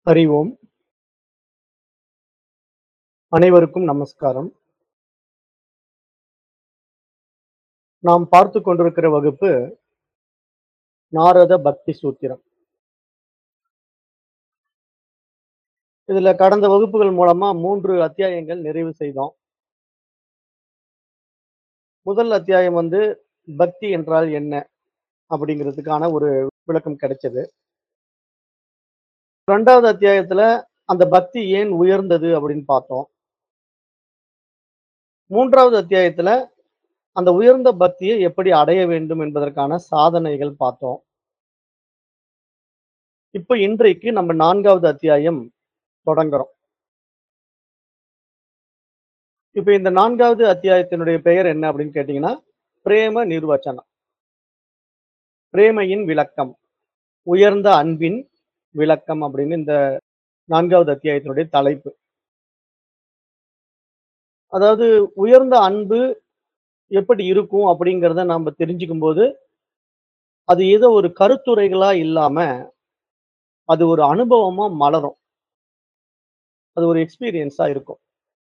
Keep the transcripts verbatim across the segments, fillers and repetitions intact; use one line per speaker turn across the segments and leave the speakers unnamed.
அறிவோம். அனைவருக்கும் நமஸ்காரம். நாம் பார்த்துக் கொண்டிருக்கிற வகுப்பு நாரத பக்தி சூத்திரம். இதுல கடந்த வகுப்புகள் மூலமா மூன்று அத்தியாயங்கள் நிறைவு செய்தோம். முதல் அத்தியாயம் வந்து பக்தி என்றால் என்ன அப்படிங்கிறதுக்கான ஒரு விளக்கம் கிடைச்சது. இரண்டாவது அத்தியாயத்துல அந்த பக்தி ஏன் உயர்ந்தது அப்படின்னு பார்த்தோம். மூன்றாவது அத்தியாயத்துல அந்த உயர்ந்த பக்தியை எப்படி அடைய வேண்டும் என்பதற்கான சாதனைகள் பார்த்தோம். இப்ப இன்றைக்கு நம்ம நான்காவது அத்தியாயம் தொடங்குறோம். இப்ப இந்த நான்காவது அத்தியாயத்தினுடைய பெயர் என்ன அப்படின்னு கேட்டீங்கன்னா, பிரேம நிர்வச்சனம். பிரேமையின் விளக்கம், உயர்ந்த அன்பின் விளக்கம் அப்படின்னு இந்த நான்காவது அத்தியாயத்தினுடைய தலைப்பு. அதாவது உயர்ந்த அன்பு எப்படி இருக்கும் அப்படிங்கிறத நாம தெரிஞ்சுக்கும் போது, அது ஏதோ ஒரு கருத்துரைகளா இல்லாம, அது ஒரு அனுபவமா மலரும். அது ஒரு எக்ஸ்பீரியன்ஸா இருக்கும்.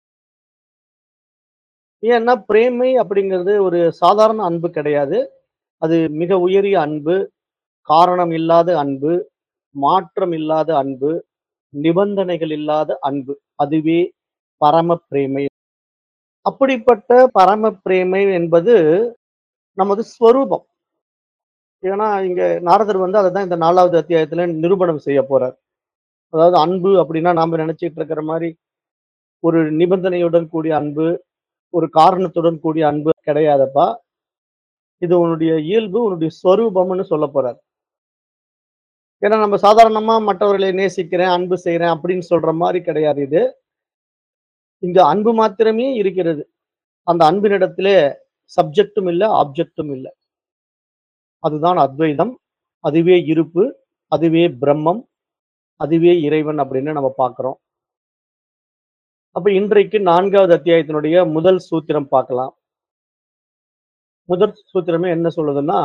ஏன்னா பிரேமை அப்படிங்கிறது ஒரு சாதாரண அன்பு கிடையாது. அது மிக உயரிய அன்பு, காரணம் இல்லாத அன்பு, மாற்றம் இல்லாத அன்பு, நிபந்தனைகள் இல்லாத அன்பு. அதுவே பரம பிரேமை. அப்படிப்பட்ட பரம பிரேமை என்பது நமது ஸ்வரூபம். ஏன்னா இங்க நாரதர் வந்து அததான் இந்த நாலாவது அத்தியாயத்துல நிரூபணம் செய்ய போறார். அதாவது அன்பு அப்படின்னா நாம நினைச்சிட்டு இருக்கிற மாதிரி ஒரு நிபந்தனையுடன் கூடிய அன்பு, ஒரு காரணத்துடன் கூடிய அன்பு கிடையாதப்பா. இது உன்னுடைய இயல்பு, உன்னுடைய ஸ்வரூபம்னு சொல்ல போறார். ஏன்னா நம்ம சாதாரணமா மற்றவர்களை நேசிக்கிறேன், அன்பு செய்றேன் அப்படின்னு சொல்ற மாதிரி கிடையாது இது. இங்க அன்பு மாத்திரமே இருக்கிறது. அந்த அன்பினிடத்திலே சப்ஜெக்டும் இல்ல, ஆப்ஜெக்டும் இல்ல. அதுதான் அத்வைதம். அதுவே இருப்பு, அதுவே பிரம்மம், அதுவே இறைவன் அப்படின்னு நம்ம பார்க்கிறோம். அப்ப இன்றைக்கு நான்காவது அத்தியாயத்தினுடைய முதல் சூத்திரம் பார்க்கலாம். முதல் சூத்திரமே என்ன சொல்லுதுன்னா,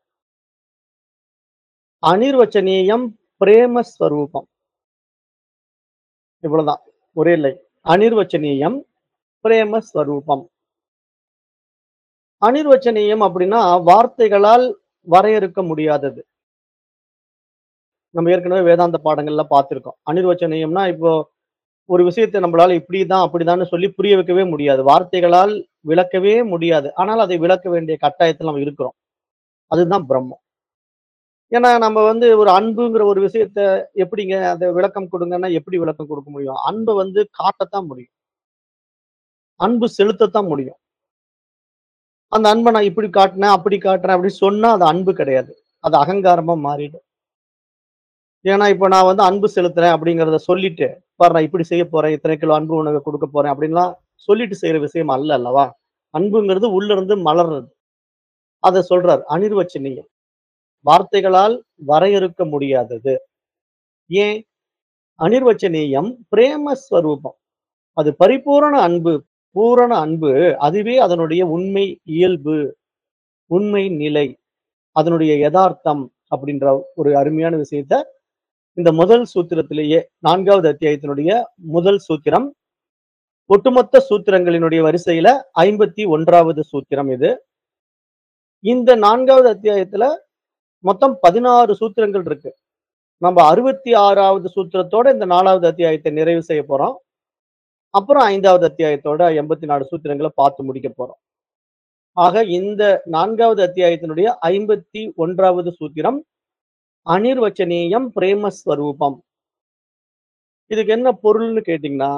அனிர்வச்சனீயம் பிரேம ஸ்வரூபம். இவ்வளவுதான். ஒரே லைன். அனிர்வச்சனீயம் பிரேம ஸ்வரூபம். அனிர்வச்சனீயம் அப்படின்னா வார்த்தைகளால் வரையறுக்க முடியாதது. நம்ம ஏற்கனவே வேதாந்த பாடங்கள்ல பார்த்திருக்கோம். அனிர்வச்சனீயம்னா இப்போ ஒரு விஷயத்தை நம்மளால இப்படிதான் அப்படிதான்னு சொல்லி புரிய வைக்கவே முடியாது. வார்த்தைகளால் விளக்கவே முடியாது. ஆனால் அதை விளக்க வேண்டிய கட்டாயத்துல நம்ம இருக்கிறோம். அதுதான் பிரம்மம். ஏன்னா நம்ம வந்து ஒரு அன்புங்கிற ஒரு விஷயத்த எப்படிங்க அத விளக்கம் கொடுங்கன்னா எப்படி விளக்கம் கொடுக்க முடியும்? அன்ப வந்து காட்டத்தான் முடியும். அன்பு செலுத்தத்தான் முடியும். அந்த அன்ப நான் இப்படி காட்டினேன், அப்படி காட்டுறேன் அப்படின்னு சொன்னா அது அன்பு கிடையாது. அது அகங்காரமா மாறிடும். ஏன்னா இப்ப நான் வந்து அன்பு செலுத்துறேன் அப்படிங்கிறத சொல்லிட்டு, பாரு நான் இப்படி செய்ய போறேன், இத்தனை கிலோ அன்பு உனக்கு கொடுக்க போறேன் அப்படின்லாம் சொல்லிட்டு செய்யற விஷயம் அல்ல அல்லவா? அன்புங்கிறது உள்ள இருந்து மலர்றது. அத சொல்றார். அனிர்வச்சனீயம். வார்த்தைகளால் வரையறுக்க முடியாதது. ஏன்? அனிர்வச்சனீயம் பிரேம ஸ்வரூபம். அது பரிபூரண அன்பு. பூரண அன்பு. அதுவே அதனுடைய உண்மை இயல்பு, உண்மை நிலை, அதனுடைய யதார்த்தம் அப்படின்ற ஒரு அருமையான விஷயத்த இந்த முதல் சூத்திரத்திலேயே நான்காவது அத்தியாயத்தினுடைய முதல் சூத்திரம், ஒட்டுமொத்த சூத்திரங்களினுடைய வரிசையில ஐம்பத்தி ஒன்றாவது சூத்திரம் இது. இந்த நான்காவது அத்தியாயத்துல மொத்தம் பதினாறு சூத்திரங்கள் இருக்கு. நம்ம அறுபத்தி ஆறாவது சூத்திரத்தோட இந்த நாலாவது அத்தியாயத்தை நிறைவு செய்ய போறோம். அப்புறம் ஐந்தாவது அத்தியாயத்தோட எண்பத்தி நாலு சூத்திரங்களை பார்த்து முடிக்க போறோம். ஆக இந்த நான்காவது அத்தியாயத்தினுடைய ஐம்பத்தி ஒன்றாவது சூத்திரம் அனிர்வச்சனீயம் பிரேமஸ்வரூபம். இதுக்கு என்ன பொருள்னு கேட்டீங்கன்னா,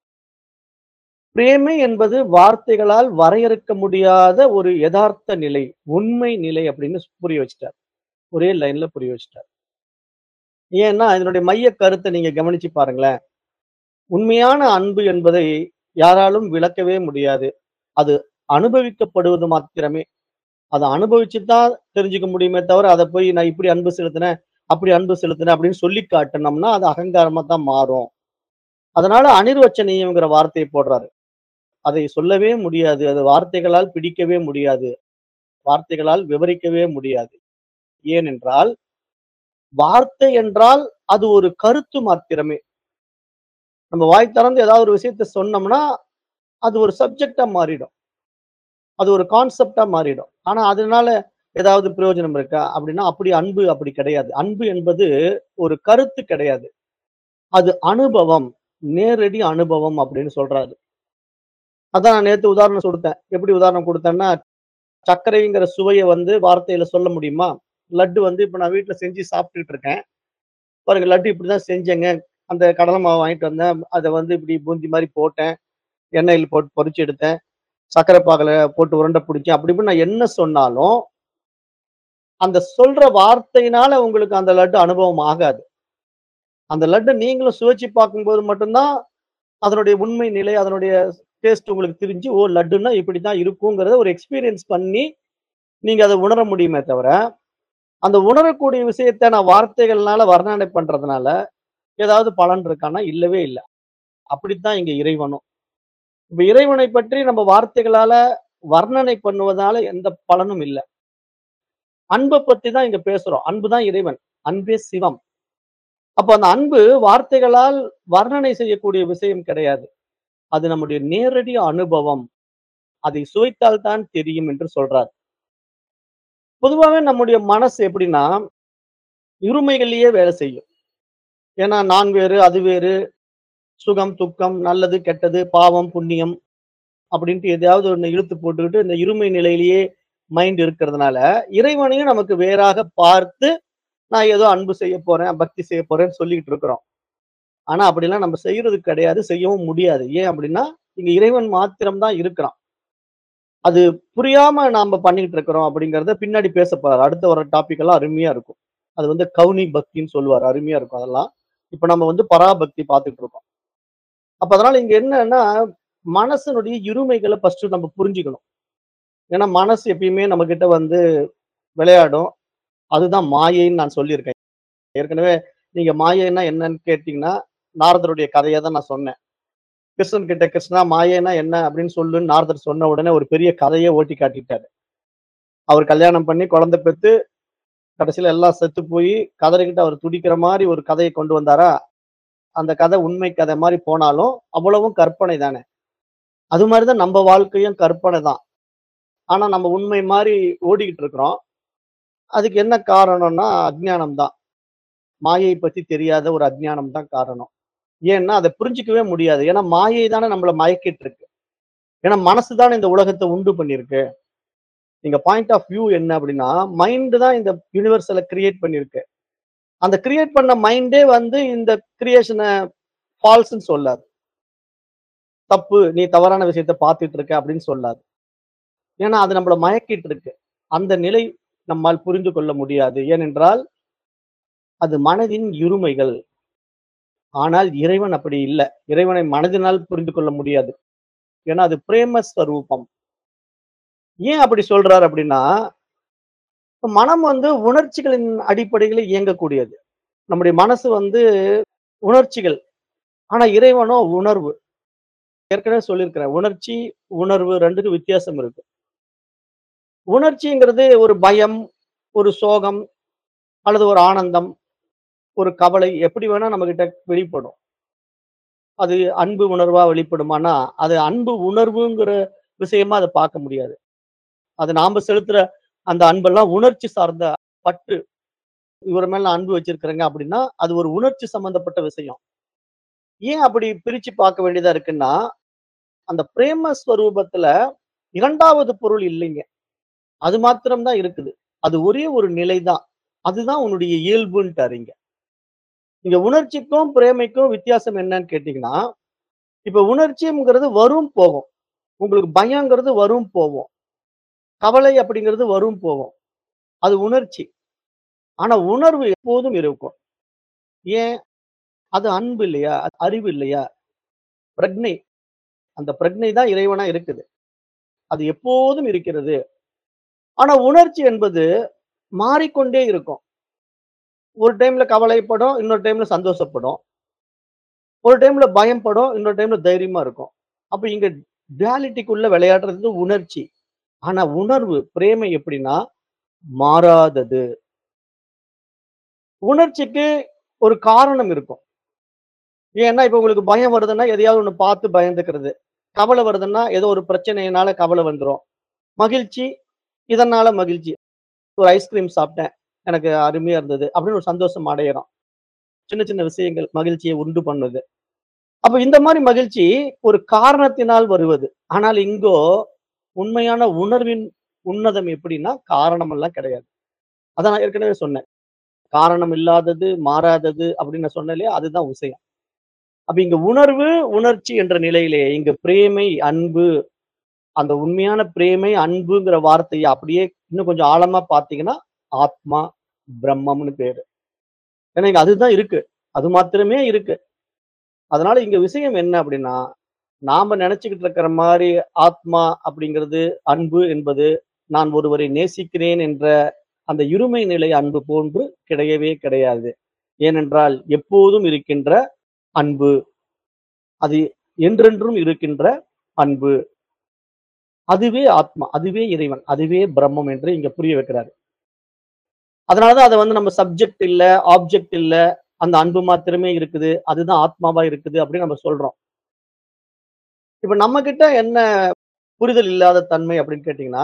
பிரேமை என்பது வார்த்தைகளால் வரையறுக்க முடியாத ஒரு யதார்த்த நிலை, உண்மை நிலை அப்படின்னு புரிய வச்சுட்டார். ஒரே லைன்ல புரிய வச்சுட்டார். ஏன்னா இதனுடைய மைய கருத்தை நீங்க கவனிச்சு பாருங்களேன். உண்மையான அன்பு என்பதை யாராலும் விளக்கவே முடியாது. அது அனுபவிக்கப்படுவது மாத்திரமே. அத அனுபவிச்சுதான் தெரிஞ்சுக்க முடியுமே தவிர, அத போய் நான் இப்படி அன்பு செலுத்தினேன், அப்படி அன்பு செலுத்தினேன் அப்படின்னு சொல்லி காட்டுனோம்னா, அது அகங்காரமா தான் மாறும். அதனால அனிர்வச்சனீயம்ங்கிற வார்த்தையை போடுறாரு. அதை சொல்லவே முடியாது. அது வார்த்தைகளால் பிடிக்கவே முடியாது. வார்த்தைகளால் விவரிக்கவே முடியாது. ஏனென்றால், வார்த்தை என்றால் அது ஒரு கருத்து மாத்திரமே. நம்ம வாய் திறந்து ஏதாவது ஒரு விஷயத்த சொன்னோம்னா, அது ஒரு சப்ஜெக்ட்டா மாறிடும். அது ஒரு கான்செப்ட்டா மாறிடும். ஆனா அதனால ஏதாவது பிரயோஜனம் இருக்கா? அப்படின்னா, அப்படி அன்பு அப்படி கிடையாது. அன்பு என்பது ஒரு கருத்து கிடையாது. அது அனுபவம். நேரடி அனுபவம் அப்படின்னு சொல்றாரு. அதான் நான் நேத்து உதாரணம் குடுத்தேன். எப்படி உதாரணம் குடுத்தேன்னா, சர்க்கரைங்கிற சுவைய வந்து வார்த்தையில சொல்ல முடியுமா? லட்டு வந்து இப்ப நான் வீட்ல செஞ்சு சாப்பிட்டுட்டு இருக்கேன். பாருங்க லட்டு இப்படிதான் செஞ்சேங்க. அந்த கடலை மாவு வாங்கிட்டு வந்தேன். அத வந்து இப்படி பூந்தி மாரி போட்டேன். எண்ணெயில போட்டு பொரிச்சு எடுத்தேன். சர்க்கரை பாகுல போட்டு உருண்டை புடிச்சேன். அப்படி இப்படின்னு நான் என்ன சொன்னாலும், அந்த சொல்ற வார்த்தையினால உங்களுக்கு அந்த லட்டு அனுபவம் ஆகாது. அந்த லட்ட நீங்களும் சுவைச்சு பார்க்கும்போது மட்டும் தான், அதனுடைய உண்மை நிலை, அதனுடைய டேஸ்ட் உங்களுக்கு தெரிஞ்சு, ஓ! லட்டுன்னா இப்படித்தான் இருக்குங்கிறத ஒரு எக்ஸ்பீரியன்ஸ் பண்ணி, நீங்க அத உணர முடியுமே தவிர, அந்த உணரக்கூடிய விஷயத்த நான் வார்த்தைகள்னால வர்ணனை பண்றதுனால, ஏதாவது பலன் இருக்கான்னா, இல்லவே இல்ல. அப்படித்தான் இங்க இறைவனும். இப்ப இறைவனை பற்றி நம்ம வார்த்தைகளால வர்ணனை பண்ணுவதால எந்த பலனும் இல்ல. அன்ப பத்தி தான் இங்க பேசுறோம். அன்பு தான் இறைவன். அன்பே சிவம். அப்ப அந்த அன்பு வார்த்தைகளால் வர்ணனை செய்யக்கூடிய விஷயம் கிடையாது. அது நம்முடைய நேரடி அனுபவம். அதை சுவைத்தால் தான் தெரியும் என்று சொல்றார். பொதுவாவே நம்முடைய மனசு எப்படின்னா, இருமைகள்லயே வேலை செய்யும். ஏன்னா நான் வேறு, அது வேறு, சுகம், துக்கம், நல்லது, கெட்டது, பாவம், புண்ணியம் அப்படின்ட்டு எதையாவது ஒண்ணு இழுத்து போட்டுக்கிட்டு இந்த இருமை நிலையிலேயே மைண்ட் இருக்கிறதுனால, இறைவனையும் நமக்கு வேறாக பார்த்து, நான் ஏதோ அன்பு செய்ய போறேன், பக்தி செய்ய போறேன்னு சொல்லிக்கிட்டு இருக்கிறோம். ஆனா அப்படிலாம் நம்ம செய்யறது கிடையாது. செய்யவும் முடியாது. ஏன் அப்படின்னா, இங்க இறைவன் மாத்திரம் தான் இருக்கிறான். அது புரியாம நாம பண்ணிக்கிட்டு இருக்கிறோம் அப்படிங்கிறத பின்னாடி பேசப் போறாரு. அடுத்த வர டாபிக் எல்லாம் அருமையா இருக்கும். அது வந்து கவுனி பக்தின்னு சொல்லுவாரு. அருமையா இருக்கும் அதெல்லாம். இப்ப நம்ம வந்து பராபக்தி பார்த்துட்டு இருக்கோம். அப்ப அதனால இங்க என்னன்னா, மனசனுடைய இருமைகள ஃபர்ஸ்ட் நம்ம புரிஞ்சுக்கணும். ஏன்னா மனசு எப்பயுமே நம்மகிட்ட வந்து விளையாடும். அதுதான் மாயைன்னு நான் சொல்லியிருக்கேன். ஏற்கனவே நீங்க மாயைன்னா என்னன்னு கேட்டீங்கன்னா, நாரதருடைய கதைய தான் நான் சொன்னேன். கிருஷ்ணன் கிட்ட கிருஷ்ணா மாயைன்னா என்ன அப்படின்னு சொல்லுன்னு நாரதர் சொன்ன உடனே ஒரு பெரிய கதையே ஓட்டி காட்டிட்டாரு. அவர் கல்யாணம் பண்ணி குழந்தை பெத்து கடைசியில எல்லாம் செத்து போய் கதறிக்கிட்டு அவர் துடிக்கிற மாரி ஒரு கதைய கொண்டு வந்தாரா, அந்த கதை உண்மை கதை மாரி போனாலும், அவ்வளவும் கற்பனை தானே. அது மாரி தான் நம்ப வாழ்க்கையும் கற்பனை தான். ஆனா நம்ம உண்மை மாரி ஓடிக்கிட்டு இருக்கிறோம். அதுக்கு என்ன காரணம்னா அஞ்ஞானம் தான். மாயை பத்தி தெரியாத ஒரு அஞ்ஞானம் தான் காரணம். ஏன்னா அத புரிஞ்சுக்கவே முடியாது. ஏன்னா மாயை தானே நம்மள மயக்கிட்டு இருக்கு. ஏன்னா மனசு தானே இந்த உலகத்த உண்டு பண்ணியிருக்கு. நீங்க பாயிண்ட் ஆஃப் வியூ என்ன அப்படின்னா, மைண்ட் தான் இந்த யுனிவர்ஸல கிரியேட் பண்ணியிருக்கு. அந்த கிரியேட் பண்ண மைண்டே வந்து இந்த கிரியேஷன ஃபால்ஸ்ன்னு சொல்லாது. தப்பு, நீ தவறான விஷயத்த பார்த்துட்டு இருக்க அப்படின்னு சொல்லாது. ஏன்னா அது நம்மள மயக்கிட்டு இருக்கு. அந்த நிலை நம்மால் புரிந்து கொள்ள முடியாது. ஏனென்றால், அது மனதின் இருமைகள். ஆனால் இறைவன் அப்படி இல்ல. இறைவனை மனதினால் புரிந்து கொள்ள முடியாது. ஏன்னா அது பிரேம ஸ்வரூபம். ஏன் அப்படி சொல்றாரு அப்படின்னா, மனம் வந்து உணர்ச்சிகளின் அடிப்படையில இயங்கக்கூடியது. நம்முடைய மனசு வந்து உணர்ச்சிகள். ஆனா இறைவனோ உணர்வு. ஏற்கனவே சொல்லியிருக்கிறேன். உணர்ச்சி, உணர்வு ரெண்டுக்கும் வித்தியாசம் இருக்கு. உணர்ச்சிங்கிறது ஒரு பயம், ஒரு சோகம் அல்லது ஒரு ஆனந்தம், ஒரு கவலை எப்படி வேணா நம்மகிட்ட வெளிப்படும். அது அன்பு உணர்வா வெளிப்படுமானா, அது அன்பு உணர்வுங்கிற விஷயமா அத பார்க்க முடியாது. அது நாம செலுத்துற அந்த அன்பெல்லாம் உணர்ச்சி சார்ந்த பற்று. இவர் மேல நான் அன்பு வச்சிருக்கிறேங்க அப்படின்னா, அது ஒரு உணர்ச்சி சம்பந்தப்பட்ட விஷயம். ஏன் அப்படி பிரிச்சு பார்க்க வேண்டியதா இருக்குன்னா, அந்த பிரேம ஸ்வரூபத்துல இரண்டாவது பொருள் இல்லைங்க. அது மாத்திரம் தான் இருக்குது. அது ஒரே ஒரு நிலை தான். அதுதான் உன்னுடைய இயல்புன்ட்டாரு இங்க. இங்க உணர்ச்சிக்கும், பிரேமைக்கும் வித்தியாசம் என்னன்னு கேட்டீங்கன்னா, இப்ப உணர்ச்சிங்கிறது வரும், போகும். உங்களுக்கு பயம்ங்கிறது வரும், போகும். கவலை அப்படிங்கிறது வரும், போகும். அது உணர்ச்சி. ஆனா உணர்வு எப்போதும் இருக்கும். ஏன்? அது அன்பு இல்லையா? அது அறிவு இல்லையா? பிரக்ஞை. அந்த பிரக்ஞை தான் இறைவனா இருக்குது. அது எப்போதும் இருக்கிறது. ஆனா உணர்ச்சி என்பது மாறிக்கொண்டே இருக்கும். ஒரு டைம்ல கவலைப்படும், இன்னொரு டைம்ல சந்தோஷப்படும். ஒரு டைம்ல பயம்படும், இன்னொரு டைம்ல தைரியமா இருக்கும். அப்ப இங்க டுயாலிட்டிக்குள்ள விளையாடுறது உணர்ச்சி. ஆனா உணர்வு, பிரேமை எப்படின்னா மாறாதது. உணர்ச்சிக்கு ஒரு காரணம் இருக்கும். ஏன்னா, இப்ப உங்களுக்கு பயம் வருதுன்னா, எதையாவது ஒண்ணு பார்த்து பயந்துக்கிறது. கவலை வருதுன்னா, ஏதோ ஒரு பிரச்சனையினால கவலை வந்துரும். மகிழ்ச்சி, இதனால மகிழ்ச்சி. ஒரு ஐஸ்கிரீம் சாப்பிட்டேன். எனக்கு அருமையா இருந்தது. அப்படின்னு ஒரு சந்தோஷம் அடையறோம். சின்ன சின்ன விஷயங்கள் மகிழ்ச்சியை உண்டு பண்ணுது. அப்ப இந்த மாரி மகிழ்ச்சி ஒரு காரணத்தினால் வருவது. ஆனால் இங்கோ உண்மையான உணர்வின் உன்னதம் எப்படின்னா, காரணம் எல்லாம் கிடையாது. அதான் நான் ஏற்கனவே சொன்னேன். காரணம் இல்லாதது, மாறாதது அப்படின்னு நான் சொன்னேன் இல்லையா? அதுதான் விஷயம். அப்ப இங்க உணர்வு, உணர்ச்சி என்ற நிலையிலே இங்க பிரேமை, அன்பு, அந்த உண்மையான பிரேமை, அன்புங்கிற வார்த்தைய அப்படியே இன்னும் கொஞ்சம் ஆழமா பார்த்தீங்கன்னா, ஆத்மா, பிரம்மம்னு பேரு. ஏன்னா இங்க அதுதான் இருக்கு. அது மாத்திரமே இருக்கு. அதனால இங்க விஷயம் என்ன அப்படின்னா, நாம நெனச்சுக்கிட்டு இருக்கிற மாரி ஆத்மா அப்படிங்கிறது, அன்பு என்பது, நான் ஒருவரை நேசிக்கிறேன் என்ற அந்த இருமை நிலை அன்பு போன்று கிடையவே கிடையாது. ஏனென்றால் எப்போதும் இருக்கின்ற அன்பு. அது என்றென்றும் இருக்கின்ற அன்பு. அதுவே ஆத்மா. அதுவே இறைவன். அதுவே பிரம்மம் என்று இங்க புரிய வைக்கிறாரு. அதனால தான் அத வந்து நம்ம சப்ஜெக்ட் இல்ல, ஆப்ஜெக்ட் இல்ல. அந்த அன்பு மாத்திரமே இருக்குது. அதுதான் ஆத்மாவா இருக்குது அப்படின்னு நம்ம சொல்றோம். இப்ப நம்மகிட்ட என்ன புரிதல் இல்லாத தன்மை அப்படின்னு கேட்டீங்கன்னா,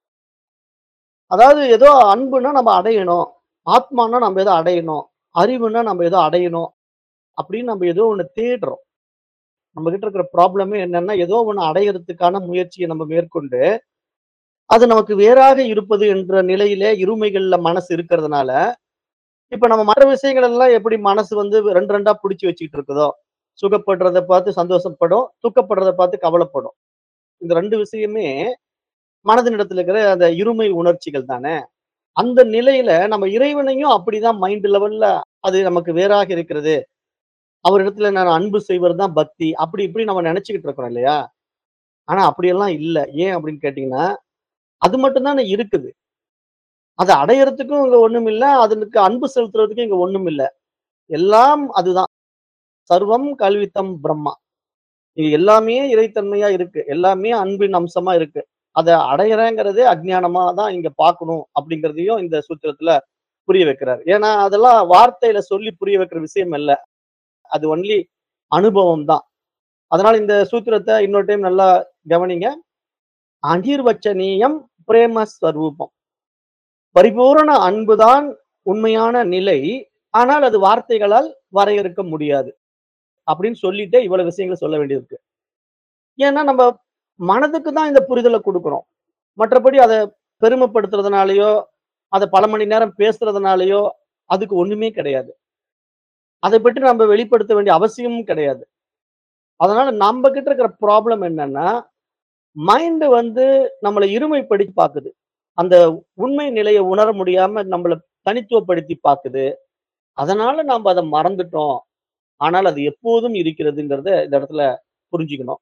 அதாவது ஏதோ அன்புன்னா நம்ம அடையணும். ஆத்மான்னா நம்ம ஏதோ அடையணும். அறிவுன்னா நம்ம ஏதோ அடையணும். அப்படின்னு நம்ம ஏதோ ஒண்ணு தேடுறோம். நம்ம கிட்ட இருக்கிற ப்ராப்ளமே என்னன்னா, ஏதோ ஒண்ணு அடையறதுக்கான முயற்சிய நம்ம மேற்கொண்டு, அது நமக்கு வேறாக இருப்பது என்ற நிலையிலே இருமைகள்ல மனசு இருக்கிறதுனால, இப்ப நம்ம மற்ற விஷயங்கள் எல்லாம் எப்படி மனசு வந்து ரெண்டு, ரெண்டா புடிச்சு வச்சுக்கிட்டு இருக்குதோ, சுகப்படுறத பார்த்து சந்தோஷப்படும், துக்கப்படுறத பார்த்து கவலைப்படும். இந்த ரெண்டு விஷயமே மனதினிடத்துல இருக்கிற அந்த இருமை உணர்ச்சிகள் தானே. அந்த நிலையில நம்ம இறைவனையும் அப்படிதான் மைண்ட் லெவல்ல அது நமக்கு வேறாக இருக்கிறது. அவரிடத்துல நான் அன்பு செய்வது தான் பக்தி. அப்படி இப்படி நம்ம நெனச்சுக்கிட்டு இருக்கிறோம் இல்லையா? ஆனா அப்படியெல்லாம் இல்ல. ஏன் அப்படின்னு கேட்டீங்கன்னா, அது மட்டும் தானே இருக்குது. அத அடையறதுக்கும் இங்க ஒண்ணும் இல்ல. அதுக்கு அன்பு செலுத்துறதுக்கும் இங்க ஒண்ணும் இல்ல. எல்லாம் அதுதான். சர்வம் கல்வித்தம் பிரம்மா. இங்க எல்லாமே இறைத்தன்மையா இருக்கு. எல்லாமே அன்பின் அம்சமா இருக்கு. அத அடையறேங்கிறதே அஞ்ஞானமா தான் இங்க பார்க்கணும் அப்படிங்கிறதையும் இந்த சூத்திரத்துல புரிய வைக்கிறாரு. ஏன்னா, அதெல்லாம் வார்த்தையில சொல்லி புரிய வைக்கிற விஷயம் அல்ல. அது ஒன்லி அனுபவம் தான். அதனால இந்த சூத்திரத்த இன்னொரு டைம் நல்லா கவனிங்க. அநிர்வச்சனீயம் பிரேம ஸ்வரூபம். பரிபூரண அன்புதான் உண்மையான நிலை. ஆனால் அது வார்த்தைகளால் வரையறுக்க முடியாது. அப்படின்னு சொல்லிட்டு இவ்வளவு விஷயங்கள சொல்ல வேண்டியிருக்கு. ஏன்னா நம்ம மனதுக்கு தான் இந்த புரிதல குடுக்குறோம். மற்றபடி அத பெருமைப்படுத்துறதுனாலயோ, அத பல மணி நேரம் பேசுறதுனாலயோ, அதுக்கு ஒண்ணுமே கிடையாது. அத பற்றி நம்ம வெளிப்படுத்த வேண்டிய அவசியமும் கிடையாது. அதனால நம்ப கிட்ட இருக்கிற ப்ராப்ளம் என்னன்னா, மைண்ட் வந்து நம்மள இருமைப்படுத்தி பாக்குது. அந்த உண்மை நிலைய உணர முடியாம நம்மள தனித்துவப்படுத்தி பாக்குது. அதனால நாம அத மறந்துட்டோம். ஆனால் அது எப்போதும் இருக்கிறதுங்கிறத இந்த இடத்துல புரிஞ்சுக்கணும்.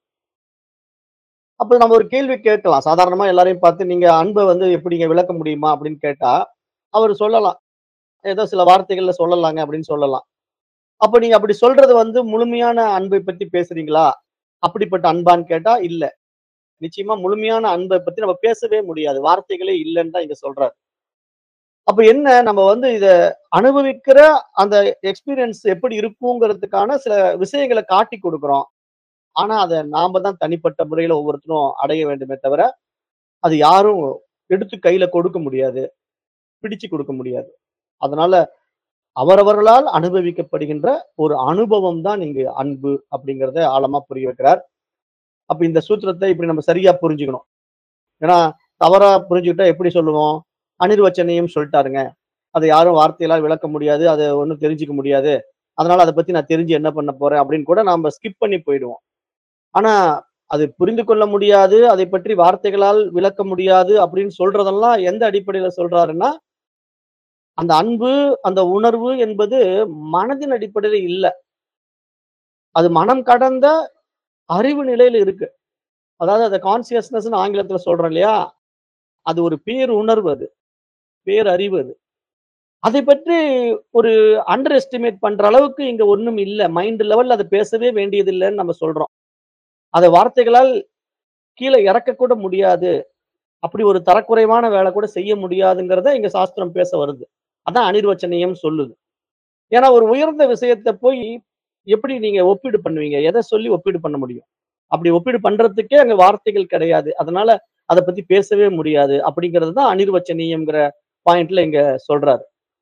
அப்ப நம்ம ஒரு கேள்வி கேட்கலாம். சாதாரணமா எல்லாரையும் பார்த்து, "நீங்க அன்ப வந்து எப்படிங்க விளக்க முடியுமா?" அப்படின்னு கேட்டா, அவரு சொல்லலாம். ஏதோ சில வார்த்தைகள்ல சொல்லலாங்க அப்படின்னு சொல்லலாம். அப்ப நீங்க அப்படி சொல்றது வந்து முழுமையான அன்பை பத்தி பேசுறீங்களா? அப்படிப்பட்ட அன்பான்னு கேட்டா, இல்ல. நிச்சயமா முழுமையான அன்ப பத்தி நம்ம பேசவே முடியாது. வார்த்தைகளே இல்லன்னு தான் இங்க சொல்றாரு. அப்ப என்ன நம்ம வந்து இத அனுபவிக்கிற அந்த எக்ஸ்பீரியன்ஸ் எப்படி இருக்குங்கிறதுக்கான சில விஷயங்கள காட்டிக் குடுக்குறோம். ஆனா, அத நாம தான் தனிப்பட்ட முறையில ஒவ்வொருத்தரும் அடைய வேண்டுமே தவிர, அது யாரும் எடுத்து கையில கொடுக்க முடியாது. பிடிச்சு குடுக்க முடியாது. அதனால அவரவர்களால் அனுபவிக்கப்படுகின்ற ஒரு அனுபவம் தான் இங்கு அன்பு அப்படிங்கிறத ஆழமா புரிய வைக்கிறார். அப்ப இந்த சூத்திரத்த இப்படி நம்ம சரியா புரிஞ்சுக்கணும். ஏன்னா, தவறா புரிஞ்சுக்கிட்டா எப்படி சொல்லுவோம்? அனிர்வச்சனீயம் சொல்ட்டாருங்க. அத யாரும் வார்த்தையால விளக்க முடியாது. அத ஒண்ணும் தெரிஞ்சுக்க முடியாது. அதனால அத பத்தி நான் தெரிஞ்சு என்ன பண்ண போறேன் அப்படின்னு கூட நாம ஸ்கிப் பண்ணி போயிடுவோம். ஆனா, அது புரிந்து கொள்ள முடியாது. அதைப் பற்றி வார்த்தைகளால் விளக்க முடியாது அப்படின்னு சொல்றதெல்லாம் எந்த அடிப்படையில சொல்றாருன்னா, அந்த அன்பு, அந்த உணர்வு என்பது மனதின் அடிப்படையில இல்ல. அது மனம் கடந்த அறிவு நிலையில இருக்கு. அதாவது அத கான்ஷியஸ்னஸ்ன்னு ஆங்கிலத்துல சொல்றோம் இல்லையா? அது ஒரு பேருணர்வு அது. பேரறிவு அது. அதைப் பற்றி ஒரு அண்டர் எஸ்டிமேட் பண்ற அளவுக்கு இங்க ஒண்ணும் இல்ல. மைண்ட் லெவல்ல அத பேசவே வேண்டியதில்லன்னு நம்ம சொல்றோம். அத வார்த்தைகளால் கீழ இறக்கக் கூட முடியாது. அப்படி ஒரு தரக்குறைவான வேலை கூட செய்ய முடியாதுங்கிறத இங்க சாஸ்திரம் பேச வருது. அதான் அனிர்வச்சனீயம் சொல்லுது. ஏன்னா ஒரு உயர்ந்த விஷயத்த போய் எப்படி நீங்க ஒப்பீடு பண்ணுவீங்க? எத சொல்லி ஒப்பீடு பண்ண முடியும்? அப்படி ஒப்பீடு பண்றதுக்கே அங்க வார்த்தைகள் கிடையாது. அதனால அத பத்தி பேசவே முடியாது. அப்படிங்கிறது தான் அனிர்வச்சனீயம்ங்கிற பாயிண்ட்ல இங்க சொல்றாரு.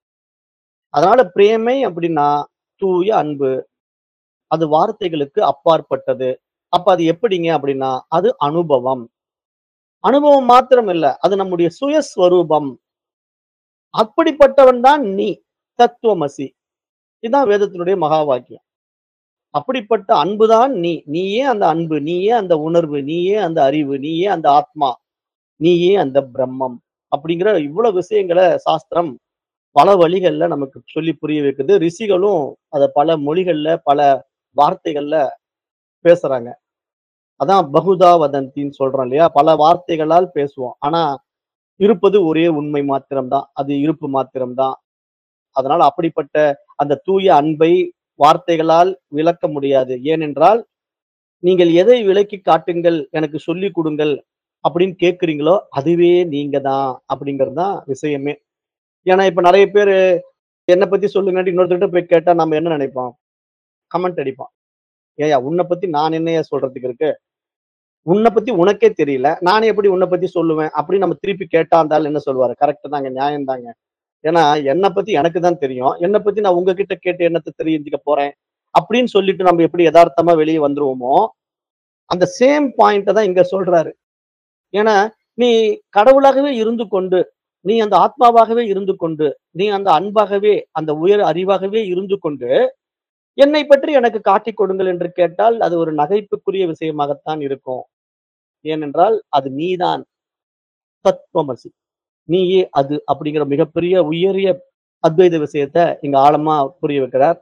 அதனால பிரேமை அப்படின்னா தூய அன்பு. அது வார்த்தைகளுக்கு அப்பாற்பட்டது. அப்ப அது எப்படிங்க அப்படின்னா, அது அனுபவம். அனுபவம் மாத்திரம் இல்ல. அது நம்முடைய சுயஸ்வரூபம். அப்படிப்பட்டவன் தான் நீ. தத்துவமசி. இதுதான் வேதத்தினுடைய மகா வாக்கியம். அப்படிப்பட்ட அன்புதான் நீ. நீயே அந்த அன்பு, நீயே அந்த உணர்வு, நீயே அந்த அறிவு, நீயே அந்த ஆத்மா, நீயே அந்த பிரம்மம். அப்படிங்கிற இவ்வளவு விஷயங்கள சாஸ்திரம் பல வழிகள்ல நமக்கு சொல்லி புரிய வைக்குது. ரிஷிகளும் அத பல மொழிகள்ல, பல வார்த்தைகள்ல பேசுறாங்க. அதான் பகுதா வதந்தின்னு சொல்றோம் இல்லையா? பல வார்த்தைகளால் பேசுவோம். ஆனா, இருப்பது ஒரே உண்மை மாத்திரம் தான். அது இருப்பு மாத்திரம் தான். அதனால அப்படிப்பட்ட அந்த தூய அன்பை வார்த்தைகளால் விளக்க முடியாது. ஏனென்றால், நீங்கள் எதை விளக்கி காட்டுங்கள், எனக்கு சொல்லிக் குடுங்கள் அப்படின்னு கேட்கிறீங்களோ, அதுவே நீங்க தான் அப்படிங்கிறது தான் விஷயமே. ஏன்னா, இப்ப நெறைய பேரு என்ன பத்தி சொல்லுங்கன்ட்டு இன்னொருத்தர்ட்ட போய் கேட்டா நம்ம என்ன நெனைப்போம்? கமெண்ட் அடிப்போம். ஏய்யா! உன்ன பத்தி நான் என்னய்யா சொல்றதுக்கு இருக்கு? உன்ன பத்தி உனக்கே தெரியல. நான் எப்படி உன்ன பத்தி சொல்லுவேன்? அப்படின்னு நம்ம திருப்பி கேட்டா அந்த ஆள் என்ன சொல்லுவாரு? கரெக்ட் தாங்க, நியாயம் தாங்க. ஏன்னா, என்ன பத்தி எனக்கு தான் தெரியும். என்ன பத்தி நான் உங்ககிட்ட கேட்டு என்னத்த தெரிஞ்சுக்க போறேன்? அப்படின்னு சொல்லிட்டு நம்ம எப்படி எதார்த்தமா வெளிய வந்துருவோமோ, அந்த சேம் பாயிண்ட்ட தான் இங்க சொல்றாரு. ஏன்னா, நீ கடவுளாகவே இருந்து கொண்டு, நீ அந்த ஆத்மாவாகவே இருந்து கொண்டு, நீ அந்த அன்பாகவே, அந்த உயர் அறிவாகவே இருந்து கொண்டு, என்னை பற்றி எனக்கு காட்டிக் கொடுங்கள் என்று கேட்டால், அது ஒரு நகைப்புக்குரிய விஷயமாகத்தான் இருக்கும். ஏனென்றால், அது நீதான் தத்துவமசி. நீயே அது அப்படிங்கிற மிகப்பெரிய உயரிய அத்வைத விஷயத்த இங்க ஆழமா புரிய வைக்கிறார்.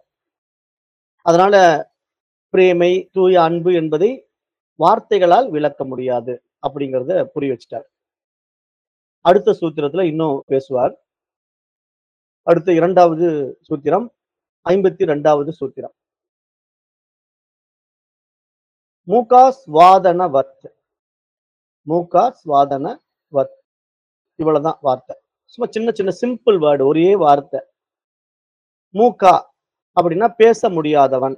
அதனால பிரேமை, தூய அன்பு என்பதை வார்த்தைகளால் விளக்க முடியாது அப்படிங்கிறத புரிய வச்சுட்டார். அடுத்த சூத்திரத்துல இன்னும் பேசுவார். அடுத்த இரண்டாவது சூத்திரம், ஐம்பத்தி இரண்டாவது சூத்திரம். மூகா ஸ்வாதன வத். மூகா ஸ்வாதன வத். இவ்வளவுதான் வார்த்தை. சும்மா சின்ன சின்ன சிம்பிள் வேர்ட். ஒரே வார்த்தை. மூகா அப்படின்னா பேச முடியாதவன்.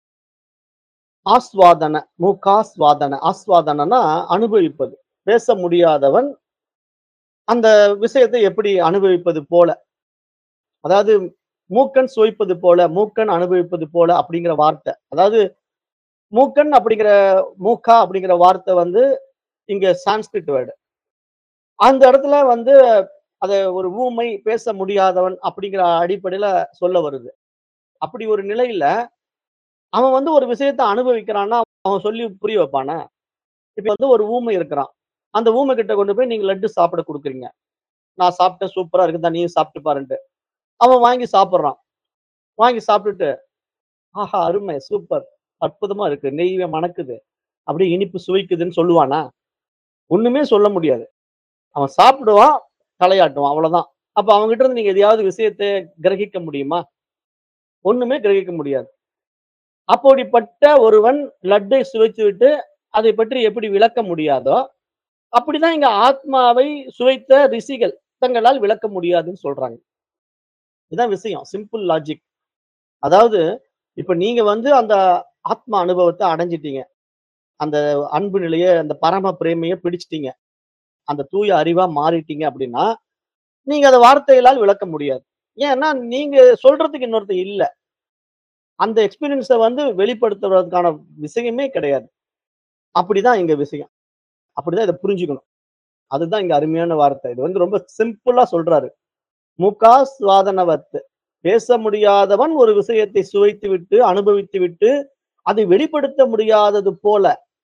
ஆஸ்வாதன, மூகாஸ்வாதன. ஆஸ்வாதனன்னா அனுபவிப்பது. பேச முடியாதவன் அந்த விஷயத்தை எப்படி அனுபவிப்பது போல. அதாவது மூக்கன் சுவைப்பது போல, மூக்கன் அனுபவிப்பது போல அப்படிங்கிற வார்த்தை. அதாவது மூக்கன் அப்படிங்கிற மூக்கா அப்படிங்கிற வார்த்தை வந்து இங்க சான்ஸ்கிரிட் வேர்டு. அந்த இடத்துல வந்து அத ஒரு ஊமை, பேச முடியாதவன் அப்படிங்கிற அடிப்படையில சொல்ல வருது. அப்படி ஒரு நிலையில அவன் வந்து ஒரு விஷயத்த அனுபவிக்கிறான்னா, அவன் சொல்லி புரிய வைப்பானா? இப்ப வந்து ஒரு ஊமை இருக்கிறான். அந்த ஊமை கிட்ட கொண்டு போய் நீங்க லட்டு சாப்பிட குடுக்குறீங்க. நான் சாப்பிட்டேன் சூப்பரா இருக்குதா நீயும் சாப்பிட்டு பாருன்ட்டு. அவன் வாங்கி சாப்பிடுறான். வாங்கி சாப்பிட்டுட்டு, ஆஹா! அருமை, சூப்பர், அற்புதமா இருக்கு. நெய்வே மணக்குது. அப்படியே இனிப்பு சுவைக்குதுன்னு சொல்லுவானா? ஒண்ணுமே சொல்ல முடியாது. அவன் சாப்பிடுவான், தலையாட்டுவான். அவ்வளவுதான். அப்ப அவன்கிட்ட இருந்து நீங்க எதையாவது விஷயத்த கிரகிக்க முடியுமா? ஒண்ணுமே கிரகிக்க முடியாது. அப்படிப்பட்ட ஒருவன் லட்டை சுவைத்துவிட்டு, அதைப் பற்றி எப்படி விளக்க முடியாதோ, அப்படிதான் இங்க ஆத்மாவை சுவைத்த ரிஷிகள் தங்களால் விளக்க முடியாதுன்னு சொல்றாங்க. இதான் விஷயம். Simple logic. அதாவது இப்ப நீங்க வந்து அந்த ஆத்ம அனுபவத்த அடைஞ்சிட்டீங்க. அந்த அன்பு நிலைய, அந்த பரம பிரேமைய பிடிச்சுட்டீங்க. அந்த தூய அறிவா மாறிட்டீங்க அப்படின்னா, நீங்க அத வார்த்தைகளால் விளக்க முடியாது. ஏன்னா, நீங்க சொல்றதுக்கு இன்னொருத்தன் இல்ல. அந்த எக்ஸ்பீரியன்ஸ வந்து வெளிப்படுத்துவதற்கான விஷயமே கிடையாது. அப்படிதான் இங்க விஷயம். அப்படிதான் இத புரிஞ்சுக்கணும். அதுதான் இங்க அருமையான வார்த்தை. இது வந்து ரொம்ப சிம்பிளா சொல்றாரு. "மூகா ஸ்வாதனவத்." பேச முடியாதவன் ஒரு விஷயத்தை சுவைத்துவிட்டு, அனுபவித்துவிட்டு, அதை வெளிப்படுத்த முடியாதது போல,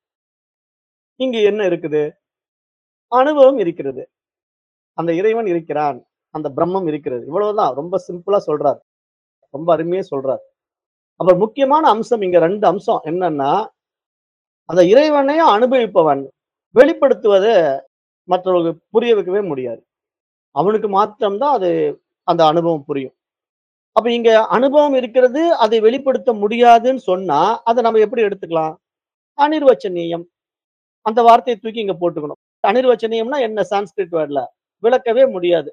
இங்கு என்ன இருக்குது? அனுபவம் இருக்கிறது. அந்த இறைவன் இருக்கிறான். அந்த பிரம்மம் இருக்கிறது. இவ்வளவுதான். ரொம்ப சிம்பிளா சொல்றார். ரொம்ப அருமையா சொல்றார். அப்ப முக்கியமான அம்சம் இங்க இரண்டு அம்சம் என்னன்னா, அந்த இறைவனை அனுபவிப்பவன் வெளிப்படுத்துவத மற்றவர்களுக்கு புரிய வைக்கவே முடியாது. அவனுக்கு மாத்திரம் தான் அது அந்த அனுபவம் புரியும். அப்ப இங்க அனுபவம் இருக்கிறது, அதை வெளிப்படுத்த முடியாதுன்னு சொன்னா, அத நம்ம எப்படி எடுத்துக்கலாம்? அனிர்வச்சனீயம். அந்த வார்த்தைய தூக்கி இங்க போட்டுக்கணும். அனிர்வச்சனீயம்னா என்ன சான்ஸ்கிரிட் வேர்ட்ல? விளக்கவே முடியாது.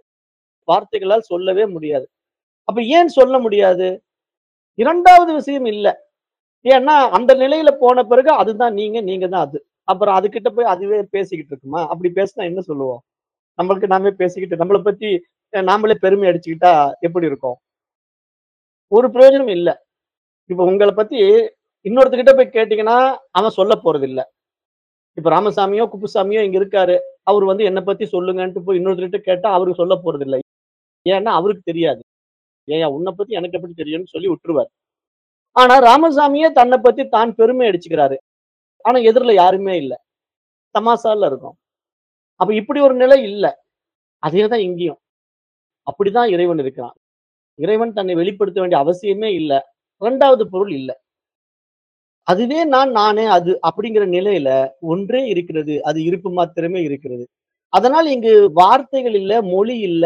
வார்த்தைகளால் சொல்லவே முடியாது. அப்ப ஏன் சொல்ல முடியாது? இரண்டாவது விஷயம் இல்ல. ஏன்னா, அந்த நிலையில போன பிறகு அதுதான் நீங்க, நீங்க தான் அது. அப்புறம் அதுகிட்ட போய் அதுவே பேசிக்கிட்டு இருக்குமா? அப்படி பேசினா என்ன சொல்லுவோம்? நம்மளுக்கு நாமே பேசிக்கிட்டு நம்மள பத்தி அ நாமளே பெருமை அடிச்சுக்கிட்டா எப்படி இருக்கும்? ஒரு பிரயோஜனமும் இல்ல. இப்ப உங்கள பத்தி இன்னொருத்தர்கிட்ட போய் கேட்டீங்கன்னா, அவன் சொல்லப் போறதில்ல. இப்ப ராமசாமியோ, குப்புசாமியோ இங்க இருக்காரு. அவரு வந்து என்ன பத்தி சொல்லுங்கன்ட்டு போய் இன்னொருத்தர்கிட்ட கேட்டா, அவரு சொல்லப் போறதில்ல. ஏன்னா அவருக்கு தெரியாது. ஏய்யா உன்ன பத்தி எனக்கு எப்படி தெரியும்னு சொல்லி விட்டுருவாரு. ஆனா ராமசாமியே தன்னை பத்தி தான் பெருமை அடிச்சுக்கிறாரு. ஆனா எதிர்ல யாருமே இல்ல. தமாஷால இருக்கும். அப்ப இப்படி ஒரு நிலை இல்ல. அதேதான் இங்கேயும். அப்படிதான் இறைவன் இருக்கிறான். இறைவன் தன்னை வெளிப்படுத்த வேண்டிய அவசியமே இல்ல. இரண்டாவது பொருள் இல்ல. அதுவே நான், நானே அது அப்படிங்கிற நிலையில ஒன்றே இருக்கிறது. அது இருப்பு மாத்திரமே இருக்கிறது. அதனால் இங்கு வார்த்தைகள் இல்ல, மொழி இல்ல,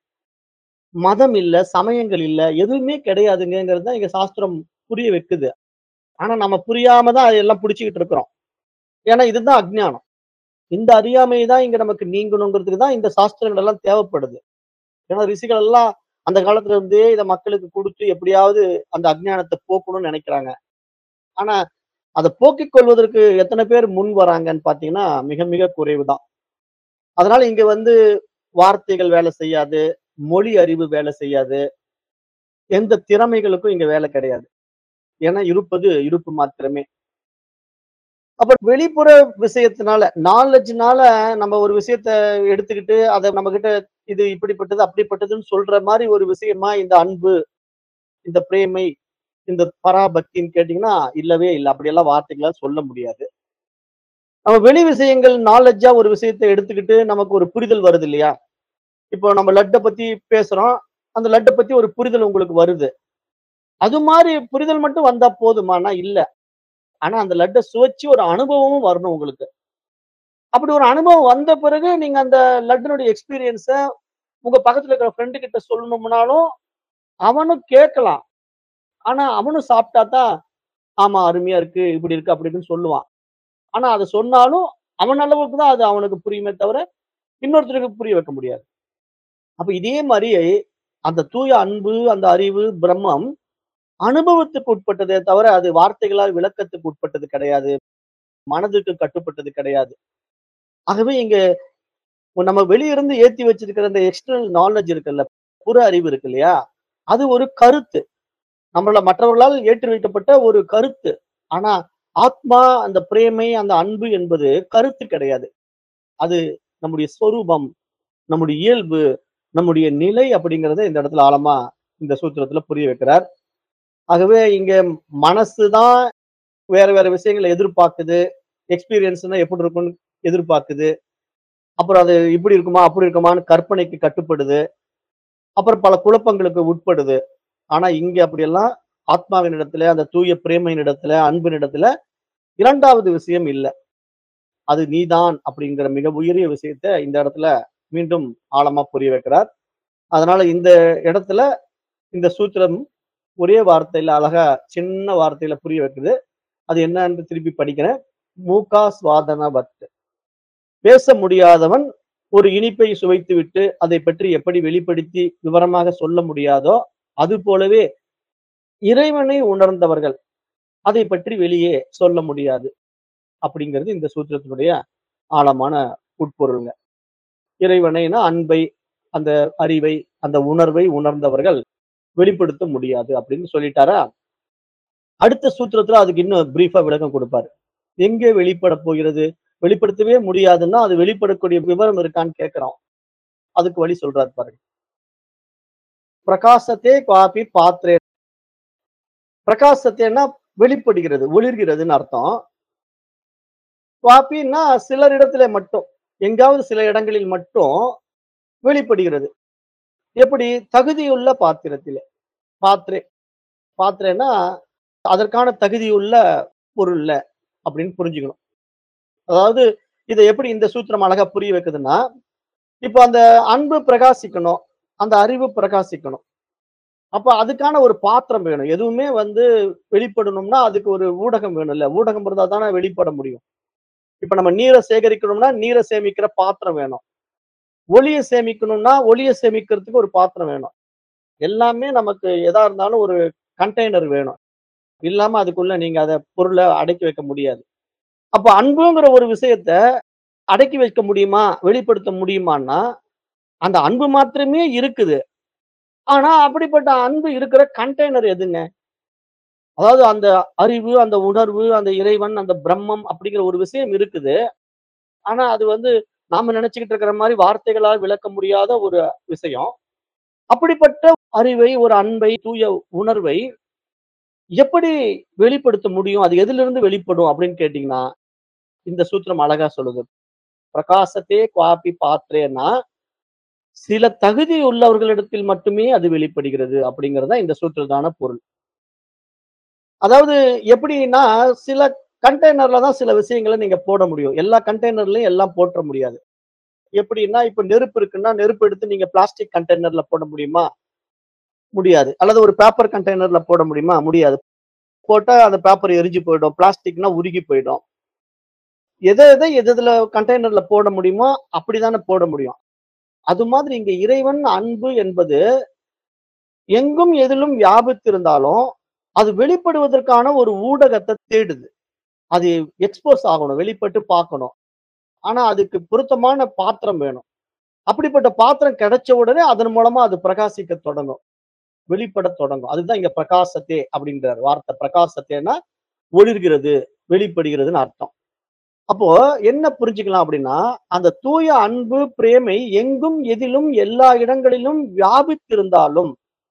மதம் இல்ல, சமயங்கள் இல்ல, எதுவுமே கிடையாதுங்கங்கிறது தான் இங்க சாஸ்திரம் புரிய வைக்குது. ஆனா நம்ம புரியாம தான் அதெல்லாம் புடிச்சுக்கிட்டு இருக்கிறோம். ஏன்னா இதுதான் அஞ்ஞானம். இந்த அறியாமை தான் இங்க நமக்கு நீங்கணுங்கிறதுக்கு தான் இந்த சாஸ்திரங்கள் எல்லாம் தேவைப்படுது. ஏன்னா ரிஷிகள் எல்லாம் அந்த காலத்துல இருந்தே இத மக்களுக்கு குடுத்து எப்படியாவது அந்த அஞ்ஞானத்த போக்கணும்னு நெனைக்கிறாங்க. ஆனா அத போக்கிக் கொள்வதற்கு எத்தன பேர் முன் வராங்கன்னு பார்த்தீங்கன்னா, மிக மிக குறைவு தான். அதனால இங்க வந்து வார்த்தைகள் வேலை செய்யாது. மொழி அறிவு வேலை செய்யாது. எந்த திறமைகளுக்கும் இங்க வேலை கிடையாது. ஏன்னா இருப்பது இருப்பு மாத்திரமே. அப்ப வெளிப்புற விஷயத்தினால, நாலெட்ஜ்னால நம்ம ஒரு விஷயத்த எடுத்துக்கிட்டு, அத நம்மகிட்ட இது இப்படிப்பட்டது, அப்படிப்பட்டதுன்னு சொல்ற மாரி ஒரு விஷயமா இந்த அன்பு, இந்த பிரேமை, இந்த பராபக்தின்னு கேட்டீங்கன்னா, இல்லவே இல்ல. அப்படியெல்லாம் வார்த்தைகளால சொல்ல முடியாது. நம்ம வெளி விஷயங்கள் நாலெட்ஜா ஒரு விஷயத்த எடுத்துக்கிட்டு நமக்கு ஒரு புரிதல் வருது இல்லையா? இப்போ நம்ம லட்ட பத்தி பேசுறோம். அந்த லட்ட பத்தி ஒரு புரிதல் உங்களுக்கு வருது. அது மாரி புரிதல் மட்டும் வந்தா போதுமான்னா இல்ல. ஆனா அந்த லட்ட சுவைச்சு ஒரு அனுபவமும் வரணும் உங்களுக்கு. அப்படி ஒரு அனுபவம் வந்த பிறகு நீங்க அந்த லட்டினுடைய எக்ஸ்பீரியன்ஸ உங்க பக்கத்துல இருக்கிற ஃப்ரெண்ட் கிட்ட சொல்லணும்னாலும், அவனும் கேட்கலாம். ஆனா அவனும் சாப்பிட்டா தான், ஆமா அருமையா இருக்கு, இப்படி இருக்கு, அப்படி இருக்குன்னு சொல்லுவான். ஆனா அத சொன்னாலும் அவன் அளவுக்கு தான் அது அவனுக்கு புரியுமே தவிர, இன்னொருத்தருக்கு புரிய வைக்க முடியாது. அப்ப இதே மாரி அந்த தூய அன்பு, அந்த அறிவு, பிரம்மம் அனுபவத்துக்கு உட்பட்டதே தவிர, அது வார்த்தைகளால் விளக்கத்துக்கு உட்பட்டது கிடையாது. மனதுக்கு கட்டுப்பட்டது கிடையாது. ஆகவே இங்க நம்ம வெளிய இருந்து ஏத்தி வச்சிருக்கிற அந்த எக்ஸ்டர்னல் நாலெட்ஜ் இருக்குல்ல, புற அறிவு இருக்கு இல்லையா? அது ஒரு கருத்து. நம்மள மற்றவர்களால் ஏற்றி வைக்கப்பட்ட ஒரு கருத்து. ஆனா, ஆத்மா, அந்த பிரேமை, அந்த அன்பு என்பது கருத்து கிடையாது. அது நம்முடைய ஸ்வரூபம், நம்முடைய இயல்பு, நம்முடைய நிலை அப்படிங்கிறத இந்த இடத்துல ஆழமா இந்த சூத்திரத்துல புரிய வைக்கிறார். ஆகவே இங்க மனசு தான் வேற வேற விஷயங்கள எதிர்பார்க்குது. எக்ஸ்பீரியன்ஸ்ன்னா எப்படி இருக்கும்னு எதிர்பார்க்குது. அப்புறம் அது இப்படி இருக்குமா? அப்படி இருக்குமான்னு கற்பனைக்கு கட்டுப்படுது. அப்புறம் பல குழப்பங்களுக்கு உட்படுது. ஆனா இங்க அப்படியெல்லாம் ஆத்மாவினிடத்தில, அந்த தூய பிரேமையினிடத்தில, அன்பினிடத்தில இரண்டாவது விஷயம் இல்ல. அது நீதான் அப்படிங்கிற மிக உயரிய விஷயத்த இந்த இடத்துல மீண்டும் ஆழமா புரிய வைக்கிறார். அதனால இந்த இடத்துல இந்த சூத்திரம் ஒரே வார்த்தையில அழகா சின்ன வார்த்தையில புரிய வைக்குது. அது என்னன்னு திருப்பி படிக்கிறேன். மூகா சுவாதனவத். பேச முடியாதவன் ஒரு இனிப்பை சுவைத்துவிட்டு அதைப் பற்றி எப்படி வெளிப்படுத்தி விவரமாக சொல்ல முடியாதோ, அது போலவே இறைவனை உணர்ந்தவர்கள் அதைப் பற்றி வெளியே சொல்ல முடியாது. அப்படிங்கிறது இந்த சூத்திரத்தினுடைய ஆழமான உட்பொருள்ங்க. இறைவனைன்னா அன்பை, அந்த அறிவை, அந்த உணர்வை உணர்ந்தவர்கள் வெளிப்படுத்த முடியாது அப்படின்னு சொல்லிட்டாரா? அடுத்த சூத்திரத்துல அதுக்கு இன்னும் பிரீஃபா விளக்கம் குடுப்பாரு. எங்கே வெளிப்படப் போகிறது? வெளிப்படுத்தவே முடியாதுன்னா, அது வெளிப்படக்கூடிய விவரம் இருக்கான்னு கேட்கிறோம். அதுக்கு வழி சொல்றாரு பாருங்க. பிரகாசத்தே குவாபி பாத்ரே. பிரகாசத்தேன்னா வெளிப்படுகிறது, ஒளிர்கிறதுன்னு அர்த்தம். குவாபின்னா சிலரிடத்திலே மட்டும், எங்காவது சில இடங்களில் மட்டும் வெளிப்படுகிறது. எப்படி? தகுதியுள்ள பாத்திரத்திலே. பாத்ரே. பாத்ரேன்னா அதற்கான தகுதியுள்ள பொருள்ல அப்படின்னு புரிஞ்சுக்கணும். அதாவது இத எப்படி இந்த சூத்திரம் அழகா புரிய வைக்குதுன்னா, இப்ப அந்த அன்பு பிரகாசிக்கணும். அந்த அறிவு பிரகாசிக்கணும். அப்ப அதுக்கான ஒரு பாத்திரம் வேணும். எதுவுமே வந்து வெளிப்படணும்னா, அதுக்கு ஒரு ஊடகம் வேணும்ல. ஊடகம் இருந்தா தானே வெளிப்பட முடியும். இப்ப நம்ம நீர சேகரிக்கணும்னா, நீர சேமிக்கிற பாத்திரம் வேணும். ஒளிய சேமிக்கணும்னா, ஒளிய சேமிக்கிறதுக்கு ஒரு பாத்திரம் வேணும். எல்லாமே நமக்கு எதா இருந்தாலும் ஒரு கண்டெய்னர் வேணும். இல்லாம அதுக்குள்ள நீங்க அத பொருள அடக்கி வைக்க முடியாது. அப்ப அன்புங்கிற ஒரு விஷயத்த அடக்கி வைக்க முடியுமா? வெளிப்படுத்த முடியுமான்னா, அந்த அன்பு மாத்திரமே இருக்குது. ஆனா, அப்படிப்பட்ட அன்பு இருக்கிற கண்டெய்னர் எதுங்க? அதாவது அந்த அறிவு, அந்த உணர்வு, அந்த இறைவன், அந்த பிரம்மம் அப்படிங்கிற ஒரு விஷயம் இருக்குது. ஆனா, அது வந்து நாம நெனச்சுக்கிட்டு இருக்கிற மாரி வார்த்தைகளால் விளக்க முடியாத ஒரு விஷயம். அப்படிப்பட்ட அறிவை, ஒரு அன்பை, தூய உணர்வை எப்படி வெளிப்படுத்த முடியும்? அது எதிலிருந்து வெளிப்படும் அப்படின்னு கேட்டீங்கன்னா, இந்த சூத்திரம் அழகா சொல்லுது. பிரகாசத்தே குவாபி பாத்ரேன்னா, சில தகுதி உள்ளவர்களிடத்தில் மட்டுமே அது வெளிப்படுகிறது அப்படிங்கிறது தான் இந்த சூத்திரத்தான பொருள். அதாவது எப்படின்னா, சில கண்டெய்னர்ல தான் சில விஷயங்கள நீங்க போட முடியும். எல்லா கண்டெய்னர்லயும் எல்லாம் போட்ற முடியாது. எப்படின்னா, இப்ப நெருப்பு இருக்குன்னா, நெருப்பு எடுத்து நீங்க பிளாஸ்டிக் கண்டெய்னர்ல போட முடியுமா? முடியாது. அல்லது ஒரு பேப்பர் கண்டெய்னர்ல போட முடியுமா? முடியாது. போட்டா அந்த பேப்பர் எரிஞ்சு போயிடும். பிளாஸ்டிக்னா உருகி போயிடும். எத எத எது எதுல கண்டெய்னர்ல போட முடியுமோ, அப்படித்தானே போட முடியும். அது மாதிரி இங்க இறைவன் அன்பு என்பது எங்கும் எதிலும் வியாபித்திருந்தாலும், அது வெளிப்படுவதற்கான ஒரு ஊடகத்த தேடுது. அது எக்ஸ்போஸ் ஆகணும். வெளிப்பட்டு பார்க்கணும். ஆனா, அதுக்கு பொருத்தமான பாத்திரம் வேணும். அப்படிப்பட்ட பாத்திரம் கிடைச்ச உடனே அதன் மூலமா அது பிரகாசிக்க தொடங்கும். வெளிப்படத் தொடங்கும். அதுதான் இங்க பிரகாசத்தே அப்படின்றார் வார்த்தை. பிரகாசத்தேன்னா ஒளிர்கிறது, வெளிப்படுகிறதுன்னு அர்த்தம். அப்போ என்ன புரிஞ்சுக்கலாம் அப்படின்னா, அந்த தூய அன்பு, பிரேமை எங்கும், எதிலும், எல்லா இடங்களிலும் வியாபித்திருந்தாலும்,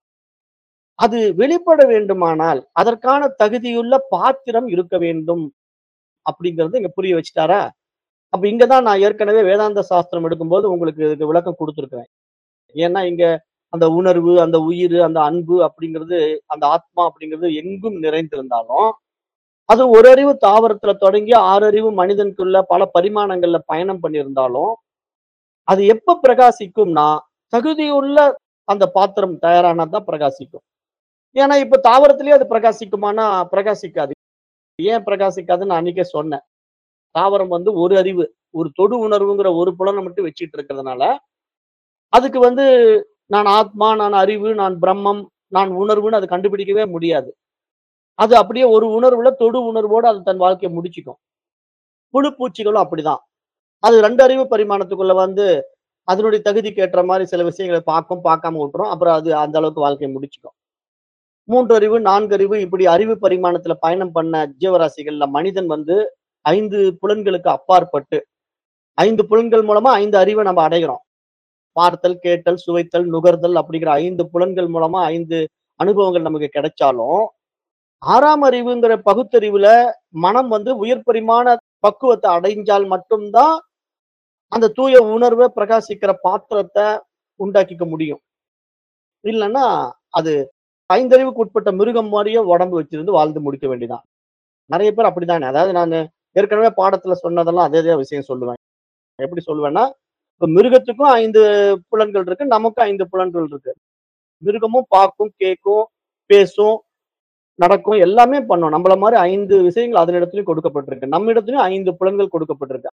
அது வெளிப்பட வேண்டுமானால், அதற்கான தகுதியுள்ள பாத்திரம் இருக்க வேண்டும் அப்படிங்கிறத இங்க புரிய வச்சுட்டாரா? அப்ப இங்க தான் நான் ஏற்கனவே வேதாந்த சாஸ்திரம் எடுக்கும்போது உங்களுக்கு இதுக்கு விளக்கம் குடுத்திருக்கிறேன். ஏன்னா, இங்க அந்த உணர்வு, அந்த உயிரு, அந்த அன்பு அப்படிங்கிறது, அந்த ஆத்மா அப்படிங்கிறது எங்கும் நிறைந்திருந்தாலும், அது ஒரு அறிவு தாவரத்துல தொடங்கி ஆறு அறிவு மனிதனுக்குள்ள பல பரிமாணங்கள்ல பயணம் பண்ணியிருந்தாலும், அது எப்ப பிரகாசிக்கும்னா, தகுதியுள்ள அந்த பாத்திரம் தயாரானா தான் பிரகாசிக்கும். ஏன்னா, இப்ப தாவரத்திலேயே அது பிரகாசிக்குமான்னா, பிரகாசிக்காது. ஏன் பிரகாசிக்காதுன்னு நான் அன்னைக்கே சொன்னேன். தாவரம் வந்து ஒரு அறிவு, ஒரு தொடு உணர்வுங்கிற ஒரு புலன மட்டும் வச்சுட்டு இருக்கிறதுனால, அதுக்கு வந்து நான் ஆத்மா, நான் அறிவு, நான் பிரம்மம், நான் உணர்வுன்னு அது கண்டுபிடிக்கவே முடியாது. அது அப்படியே ஒரு உணர்வுல தொடு உணர்வோட அது தன் வாழ்க்கைய முடிச்சுக்கும். புழு பூச்சிகளும் அப்படிதான். அது ரெண்டு அறிவு பரிமாணத்துக்குள்ள வந்து அதனுடைய தகுதிக்கு ஏற்ற மாரி சில விஷயங்கள பார்க்கும், பார்க்காம விட்டுரும். அப்புறம் அது அந்த அளவுக்கு வாழ்க்கைய முடிச்சுக்கும். மூன்று அறிவு, நான்கு அறிவு இப்படி அறிவு பரிமாணத்துல பயணம் பண்ண ஜீவராசிகள்ல மனிதன் வந்து ஐந்து புலன்களுக்கு அப்பாற்பட்டு ஐந்து புலன்கள் மூலமா ஐந்து அறிவ நம்ம அடைகிறோம். பார்த்தல், கேட்டல், சுவைத்தல், நுகர்தல் அப்படிங்கிற ஐந்து புலன்கள் மூலமா ஐந்து அனுபவங்கள் நமக்கு கிடைச்சாலும், ஆறாம் அறிவுங்கிற பகுத்தறிவுல மனம் வந்து உயர் பரிமாண பக்குவத்த அடைஞ்சால் மட்டும் தான், அந்த தூய உணர்வ பிரகாசிக்கிற பாத்திரத்த உண்டாக்கிக்க முடியும். இல்லன்னா, அது ஐந்தறிவுக்கு உட்பட்ட மிருகம் மாரியே உடம்பு வச்சிருந்து வாழ்ந்து முடிக்க வேண்டியதுதான். நெறைய பேர் அப்படித்தானே. அதாவது நானு ஏற்கனவே பாடத்துல சொன்னதெல்லாம் அதே தான் விஷயம் சொல்லுவேன். எப்படி சொல்லுவேன்னா, இப்ப மிருகத்துக்கும் ஐந்து புலன்கள் இருக்கு. நமக்கும் ஐந்து புலன்கள் இருக்கு. மிருகமும் பார்க்கும், கேட்கும், பேசும், நடக்கும், எல்லாமே பண்ணும். நம்மள மாரி ஐந்து விஷயங்கள் அதனிடத்திலும் கொடுக்கப்பட்டிருக்கு. நம்மிடத்திலும் ஐந்து புலன்கள் கொடுக்கப்பட்டிருக்கு.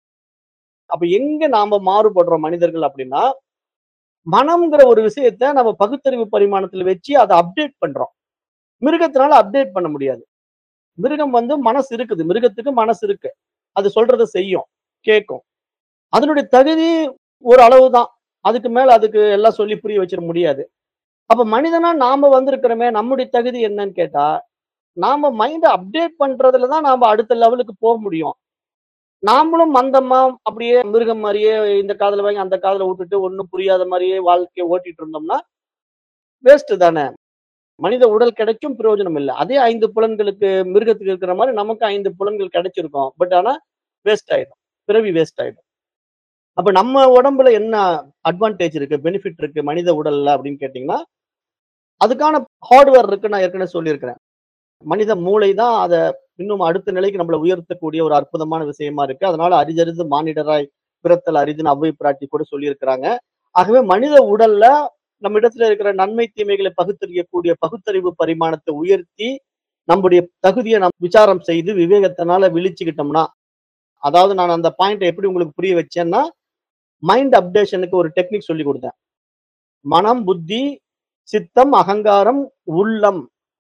அப்ப எங்க நாம மாறுபடுறோம் மனிதர்கள் அப்படின்னா, மனம்ங்கிற ஒரு விஷயத்த நம்ம பகுத்தறிவு பரிமாணத்துல வச்சு அத அப்டேட் பண்றோம். மிருகத்தினால அப்டேட் பண்ண முடியாது. மிருகம் வந்து மனசு இருக்குது. மிருகத்துக்கு மனசு இருக்கு. அது சொல்றத செய்யும், கேட்கும். அதனுடைய தகுதி ஒரு அளவு தான். அதுக்கு மேல அதுக்கு எல்லாம் சொல்லி புரிய வச்சிட முடியாது. அப்ப மனிதனா நாம வந்திருக்கிறோமே, நம்முடைய தகுதி என்னன்னு கேட்டா, நாம மைண்ட அப்டேட் பண்றதுல தான் நாம அடுத்த லெவலுக்கு போ முடியும். நாமளும் மந்தமா அப்படியே மிருகம் மாரியே இந்த காதுல வாங்கி அந்த காதுல விட்டுட்டு ஒண்ணும் புரியாத மாரியே வாழ்க்கைய ஓட்டிட்டு இருந்தோம்னா, வேஸ்ட் தானே. மனித உடல் கிடைச்சும் பிரயோஜனம் இல்ல. அதே ஐந்து புலன்களுக்கு மிருகத்துக்கு இருக்கிற மாரி நமக்கு ஐந்து புலன்கள் கிடைச்சிருக்கும். பட் ஆனா வேஸ்ட் ஆயிடும். பிறவி வேஸ்ட் ஆயிடும். அப்ப நம்ம உடம்புல என்ன அட்வான்டேஜ் இருக்கு, பெனிஃபிட் இருக்கு மனித உடல்ல அப்படின்னு கேட்டீங்கன்னா, அதுக்கான ஹார்ட்வேர் இருக்குன்னு நான் ஏற்கனவே சொல்லியிருக்கிறேன். மனித மூளை தான் அத இன்னும் அடுத்த நிலைக்கு நம்மள உயர்த்தக்கூடிய ஒரு அற்புதமான விஷயமா இருக்கு. அதனால அரிதறிது மானிடராய் பிறத்தல் அரிதுன்னு அவ்வை பிராட்டி கூட சொல்லியிருக்கிறாங்க. ஆகவே மனித உடல்ல நம்மிடத்துல இருக்கிற நன்மை, தீமைகளை பகுத்தறியக்கூடிய பகுத்தறிவு பரிமாணத்தை உயர்த்தி, நம்முடைய தகுதிய நாம் விசாரம் செய்து விவேகத்தினால விழிச்சுக்கிட்டோம்னா, அதாவது நான் அந்த பாயிண்ட்ட எப்படி உங்களுக்கு புரிய வச்சேன்னா, மைண்ட் அப்டேஷனுக்கு ஒரு டெக்னிக் சொல்லிக் குடுத்தேன். மனம், புத்தி, சித்தம், அகங்காரம், உள்ளம்.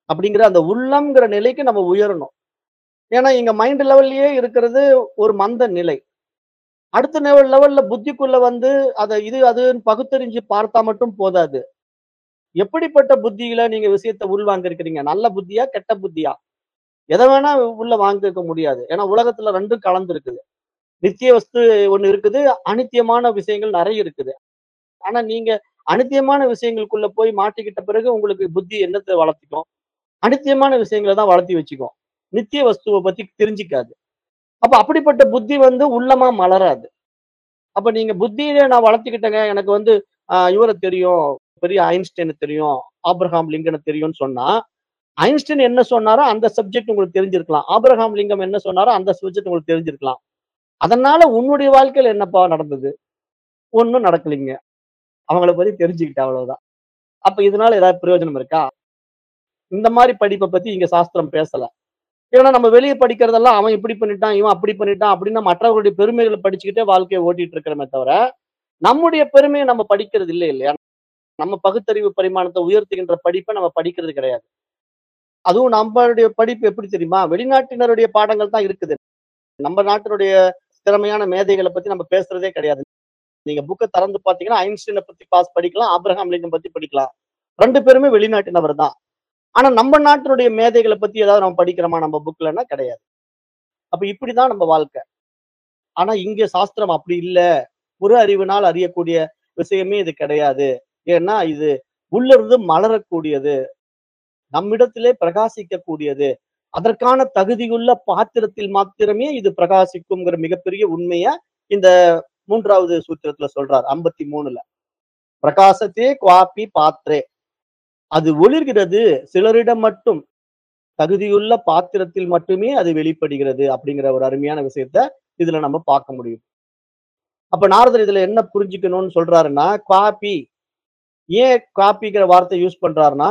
அப்படிங்கிற அந்த உள்ளம்ங்கிற நிலைக்கு நம்ம உயரணும். ஏன்னா இங்க மைண்ட் லெவல்லயே இருக்கிறது ஒரு மந்த நிலை. அடுத்த லெவல் லெவல்ல புத்திக்குள்ள வந்து அத இது அதுன்னு பகுத்தறிஞ்சு பார்த்தா மட்டும் போதாது. எப்படிப்பட்ட புத்தியில நீங்க விஷயத்த உள்வாங்கி இருக்கிறீங்க? நல்ல புத்தியா? கெட்ட புத்தியா? எத வேணா உள்ள வாங்கிக்க முடியாது. ஏன்னா உலகத்துல ரெண்டும் கலந்து இருக்குது. நித்திய வஸ்து ஒண்ணு இருக்குது. அநித்தியமான விஷயங்கள் நெறைய இருக்குது. ஆனா நீங்க அநித்தியமான விஷயங்களுக்குள்ள போய் மாட்டிக்கிட்ட பிறகு உங்களுக்கு புத்தி என்னத்த வளர்த்துக்கும்? அநித்தியமான விஷயங்கள தான் வளர்த்தி வச்சுக்கும். நித்திய வஸ்துவ பத்தி தெரிஞ்சுக்காது. அப்ப அப்படிப்பட்ட புத்தி வந்து உள்ளமா மலராது. அப்ப நீங்க புத்தியிலே நான் வளர்த்துக்கிட்டேங்க. எனக்கு வந்து அ இவர தெரியும். பெரிய ஐன்ஸ்டைன தெரியும். ஆபிரகாம் லிங்கன தெரியும்னு சொன்னா, ஐன்ஸ்டைன் என்ன சொன்னாரோ அந்த சப்ஜெக்ட் உங்களுக்கு தெரிஞ்சிருக்கலாம். ஆபிரகாம் லிங்கம் என்ன சொன்னாரோ அந்த சப்ஜெக்ட் உங்களுக்கு தெரிஞ்சிருக்கலாம். அதனால உன்னுடைய வாழ்க்கையில என்னப்பா நடந்தது? ஒண்ணும் நடக்கலைங்க. அவங்கள பத்தி தெரிஞ்சுக்கிட்டேன் அவ்வளவுதான். அப்ப இதனால ஏதாவது பிரயோஜனம் இருக்கா? இந்த மாரி படிப்ப பத்தி இங்க சாஸ்திரம் பேசல. ஏன்னா நம்ம வெளிய படிக்கிறதெல்லாம் அவன் இப்படி பண்ணிட்டான், இவன் அப்படி பண்ணிட்டான் அப்படின்னு மற்றவர்களுடைய பெருமைகள படிச்சுக்கிட்டே வாழ்க்கைய ஓட்டிட்டு இருக்கிறோமே தவிர, நம்முடைய பெருமைய நம்ம படிக்கிறது இல்ல இல்லையா? நம்ம பகுத்தறிவு பரிமாணத்த உயர்த்துகின்ற படிப்ப நம்ம படிக்கிறது கிடையாது. அதுவும் நம்மளுடைய படிப்பு எப்படி தெரியுமா? வெளிநாட்டினருடைய பாடங்கள் தான் இருக்குது. நம்ம நாட்டினுடைய திறமையான மேதைகள பத்தி நம்ம பேசுறதே கிடையாது. நீங்க புக்க திறந்து பார்த்தீங்கன்னா, ஐன்ஸ்டீன பத்தி பாஸ் படிக்கலாம். ஆபிரகாம் லிங்கன் பத்தி படிக்கலாம். ரெண்டு பேருமே வெளிநாட்டினவர் தான். ஆனா நம்ம நாட்டினுடைய மேதைகள பத்தி ஏதாவது நம்ம படிக்கிறோமா நம்ம புக்லன்னா கிடையாது. அப்ப இப்படிதான் நம்ம வாழ்க்கை. ஆனா இங்க சாஸ்திரம் அப்படி இல்ல. புற அறிவினால் அறியக்கூடிய விஷயமே இது கிடையாது. ஏன்னா இது உள்ளிருந்து மலரக்கூடியது. நம்மிடத்திலே பிரகாசிக்கக்கூடியது. அதற்கான தகுதியுள்ள பாத்திரத்தில் மாத்திரமே இது பிரகாசிக்கும்ங்கிற மிகப்பெரிய உண்மைய இந்த மூன்றாவது சூத்திரத்துல சொல்றார். ஐம்பத்தி மூணுல. பிரகாசத்தே குவாபி பாத்ரே. அது ஒளிர்கிறது சிலரிடம் மட்டும். தகுதியுள்ள பாத்திரத்தில் மட்டுமே அது வெளிப்படுகிறது அப்படிங்கிற ஒரு அருமையான விஷயத்த இதுல நம்ம பார்க்க முடியும். அப்ப நாரதர் இதுல என்ன புரிஞ்சுக்கணும்னு சொல்றாருன்னா, குவாபி ஏன் குவாபிங்கிற வார்த்தை யூஸ் பண்றாருன்னா,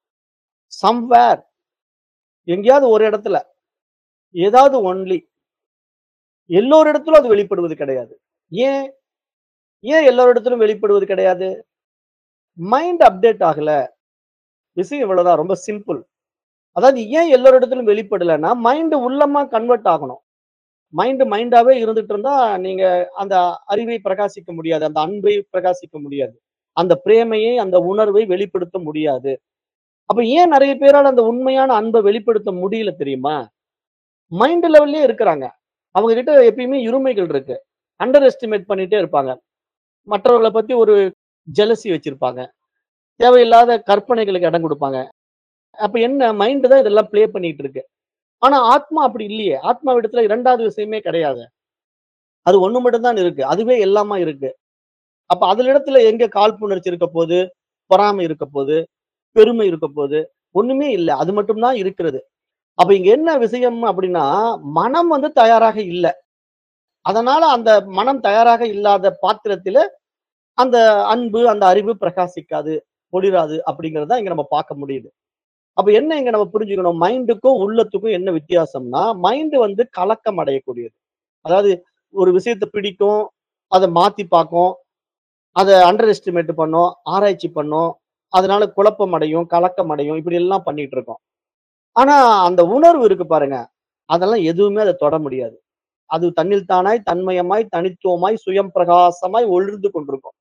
சம்வேர் எங்கேயாவது ஒரு இடத்துல, ஏதாவது ஒன்லி எல்லோரிடத்திலும் அது வெளிப்படுவது கிடையாது. ஏன்? ஏன் எல்லோரிடத்திலும் வெளிப்படுவது கிடையாது? மைண்ட் அப்டேட் ஆகல. விஷயம் இவ்வளவுதான். ரொம்ப சிம்பிள். அதாவது ஏன் எல்லோரிடத்திலும் வெளிப்படலன்னா, மைண்ட் உள்ளமா கன்வெர்ட் ஆகணும். மைண்ட் மைண்டாவே இருந்துட்டு இருந்தா, நீங்க அந்த அறிவை பிரகாசிக்க முடியாது. அந்த அன்பை பிரகாசிக்க முடியாது. அந்த பிரேமையை, அந்த உணர்வை வெளிப்படுத்த முடியாது. அப்ப ஏன் நெறைய பேரால அந்த உண்மையான அன்ப வெளிப்படுத்த முடியல தெரியுமா? மைண்ட் லெவல்லயே இருக்கிறாங்க. அவங்க கிட்ட எப்பயுமே இருமைகள் இருக்கு. அண்டர் எஸ்டிமேட் பண்ணிட்டே இருப்பாங்க. மற்றவர்கள பத்தி ஒரு ஜெலசி வச்சிருப்பாங்க. தேவையில்லாத கற்பனைகளுக்கு இடம் குடுப்பாங்க. அப்ப என்ன மைண்ட் தான் இதெல்லாம் ப்ளே பண்ணிட்டு இருக்கு. ஆனா ஆத்மா அப்படி இல்லையே. ஆத்மாவிடத்துல இரண்டாவது விஷயமே கிடையாது. அது ஒண்ணு மட்டும் தான் இருக்கு. அதுவே எல்லாமா இருக்கு. அப்ப அதுலிடத்துல எங்க காழ்ப்புணர்ச்சி இருக்க போது, பொறாமை இருக்க போது, பெருமை இருக்க போது, ஒண்ணுமே இல்ல. அது மட்டும் தான் இருக்கிறது. அப்ப இங்க என்ன விஷயம் அப்படின்னா, மனம் வந்து தயாராக இல்ல. அதனால அந்த மனம் தயாராக இல்லாத பாத்திரத்தில அந்த அன்பு, அந்த அறிவு பிரகாசிக்காது, ஒளிராது அப்படிங்கிறத இங்க நம்ம பார்க்க முடியுது. அப்ப என்ன இங்க நம்ம புரிஞ்சுக்கணும்? மைண்டுக்கும், உள்ளத்துக்கும் என்ன வித்தியாசம்னா, மைண்ட் வந்து கலக்கம் அடையக்கூடியது. அதாவது ஒரு விஷயத்த பிடிக்கும், அத மாத்தி பார்க்கும், அத அண்டர் எஸ்டிமேட் பண்ணும், ஆராய்ச்சி பண்ணும். அதனால குழப்பம் அடையும், கலக்கம் அடையும். இப்படி எல்லாம் பண்ணிட்டு இருக்கோம். ஆனா அந்த உணர்வு இருக்கு பாருங்க, அதெல்லாம் எதுவுமே அத தொட முடியாது. அது தன்னில் தானாய், தன்மயமாய், தனித்துவமாய், சுயம் பிரகாசமாய் ஒளிர்ந்து கொண்டிருக்கும்.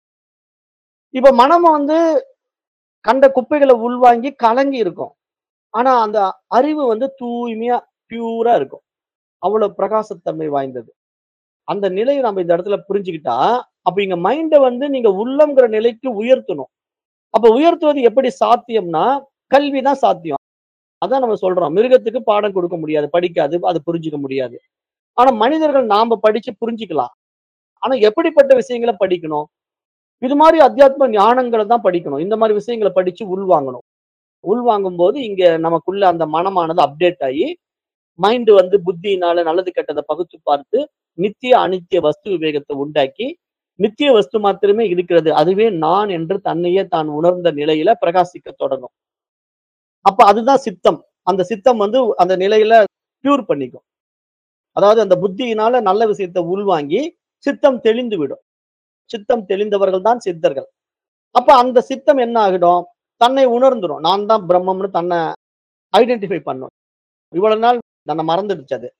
இப்ப மனம் வந்து கண்ட குப்பைகள உள்வாங்கி கலங்கி இருக்கும். ஆனா அந்த அறிவு வந்து தூய்மையா, பியூரா இருக்கும். அவ்வளவு பிரகாசத்தன்மை வாய்ந்தது. அந்த நிலைய நம்ம இந்த இடத்துல புரிஞ்சுக்கிட்டா, அப்ப இங்க மைண்ட வந்து நீங்க உள்ளம்ங்கிற நிலைக்கு உயர்த்தணும். அப்ப உயர்த்துவது எப்படி சாத்தியம்னா, கல்வி தான் சாத்தியம். அதான் நம்ம சொல்றோம். மிருகத்துக்கு பாடம் கொடுக்க முடியாது. படிக்காது. அது புரிஞ்சுக்க முடியாது. ஆனா மனிதர்கள் நாம படிச்சு புரிஞ்சுக்கலாம். ஆனா எப்படிப்பட்ட விஷயங்கள படிக்கணும்? இது மாரி அத்தியாத்ம ஞானங்கள தான் படிக்கணும். இந்த மாரி விஷயங்கள படிச்சு உள்வாங்கணும். உள்வாங்கும்போது இங்க நமக்குள்ள அந்த மனமானது அப்டேட் ஆயி, மைண்ட் வந்து புத்தியினால நல்லது கெட்டத பகுத்து பார்த்து, நித்திய, அனித்திய வஸ்து விவேகத்த உண்டாக்கி, நித்திய வஸ்து மாத்திரமே இருக்கிறது. அதுவே நான் என்று தன்னையே தான் உணர்ந்த நிலையில பிரகாசிக்கத் தொடங்கும். அப்ப அதுதான் சித்தம். அந்த சித்தம் வந்து அந்த நிலையில பியூர் பண்ணிக்கும். அதாவது அந்த புத்தியினால நல்ல விஷயத்த உள்வாங்கி, சித்தம் தெளிந்து விடும். சித்தம் தெளிந்தவர்கள் தான் சித்தர்கள். அப்ப அந்த சித்தம் என்ன ஆகிடும்? தன்னை உணர்ந்துரும். நான் தான் பிரம்மம்னு தன்னை ஐடென்டிஃபை பண்ணும். இவ்வளவு நாள் தன்னை மறந்துடுச்சு அது.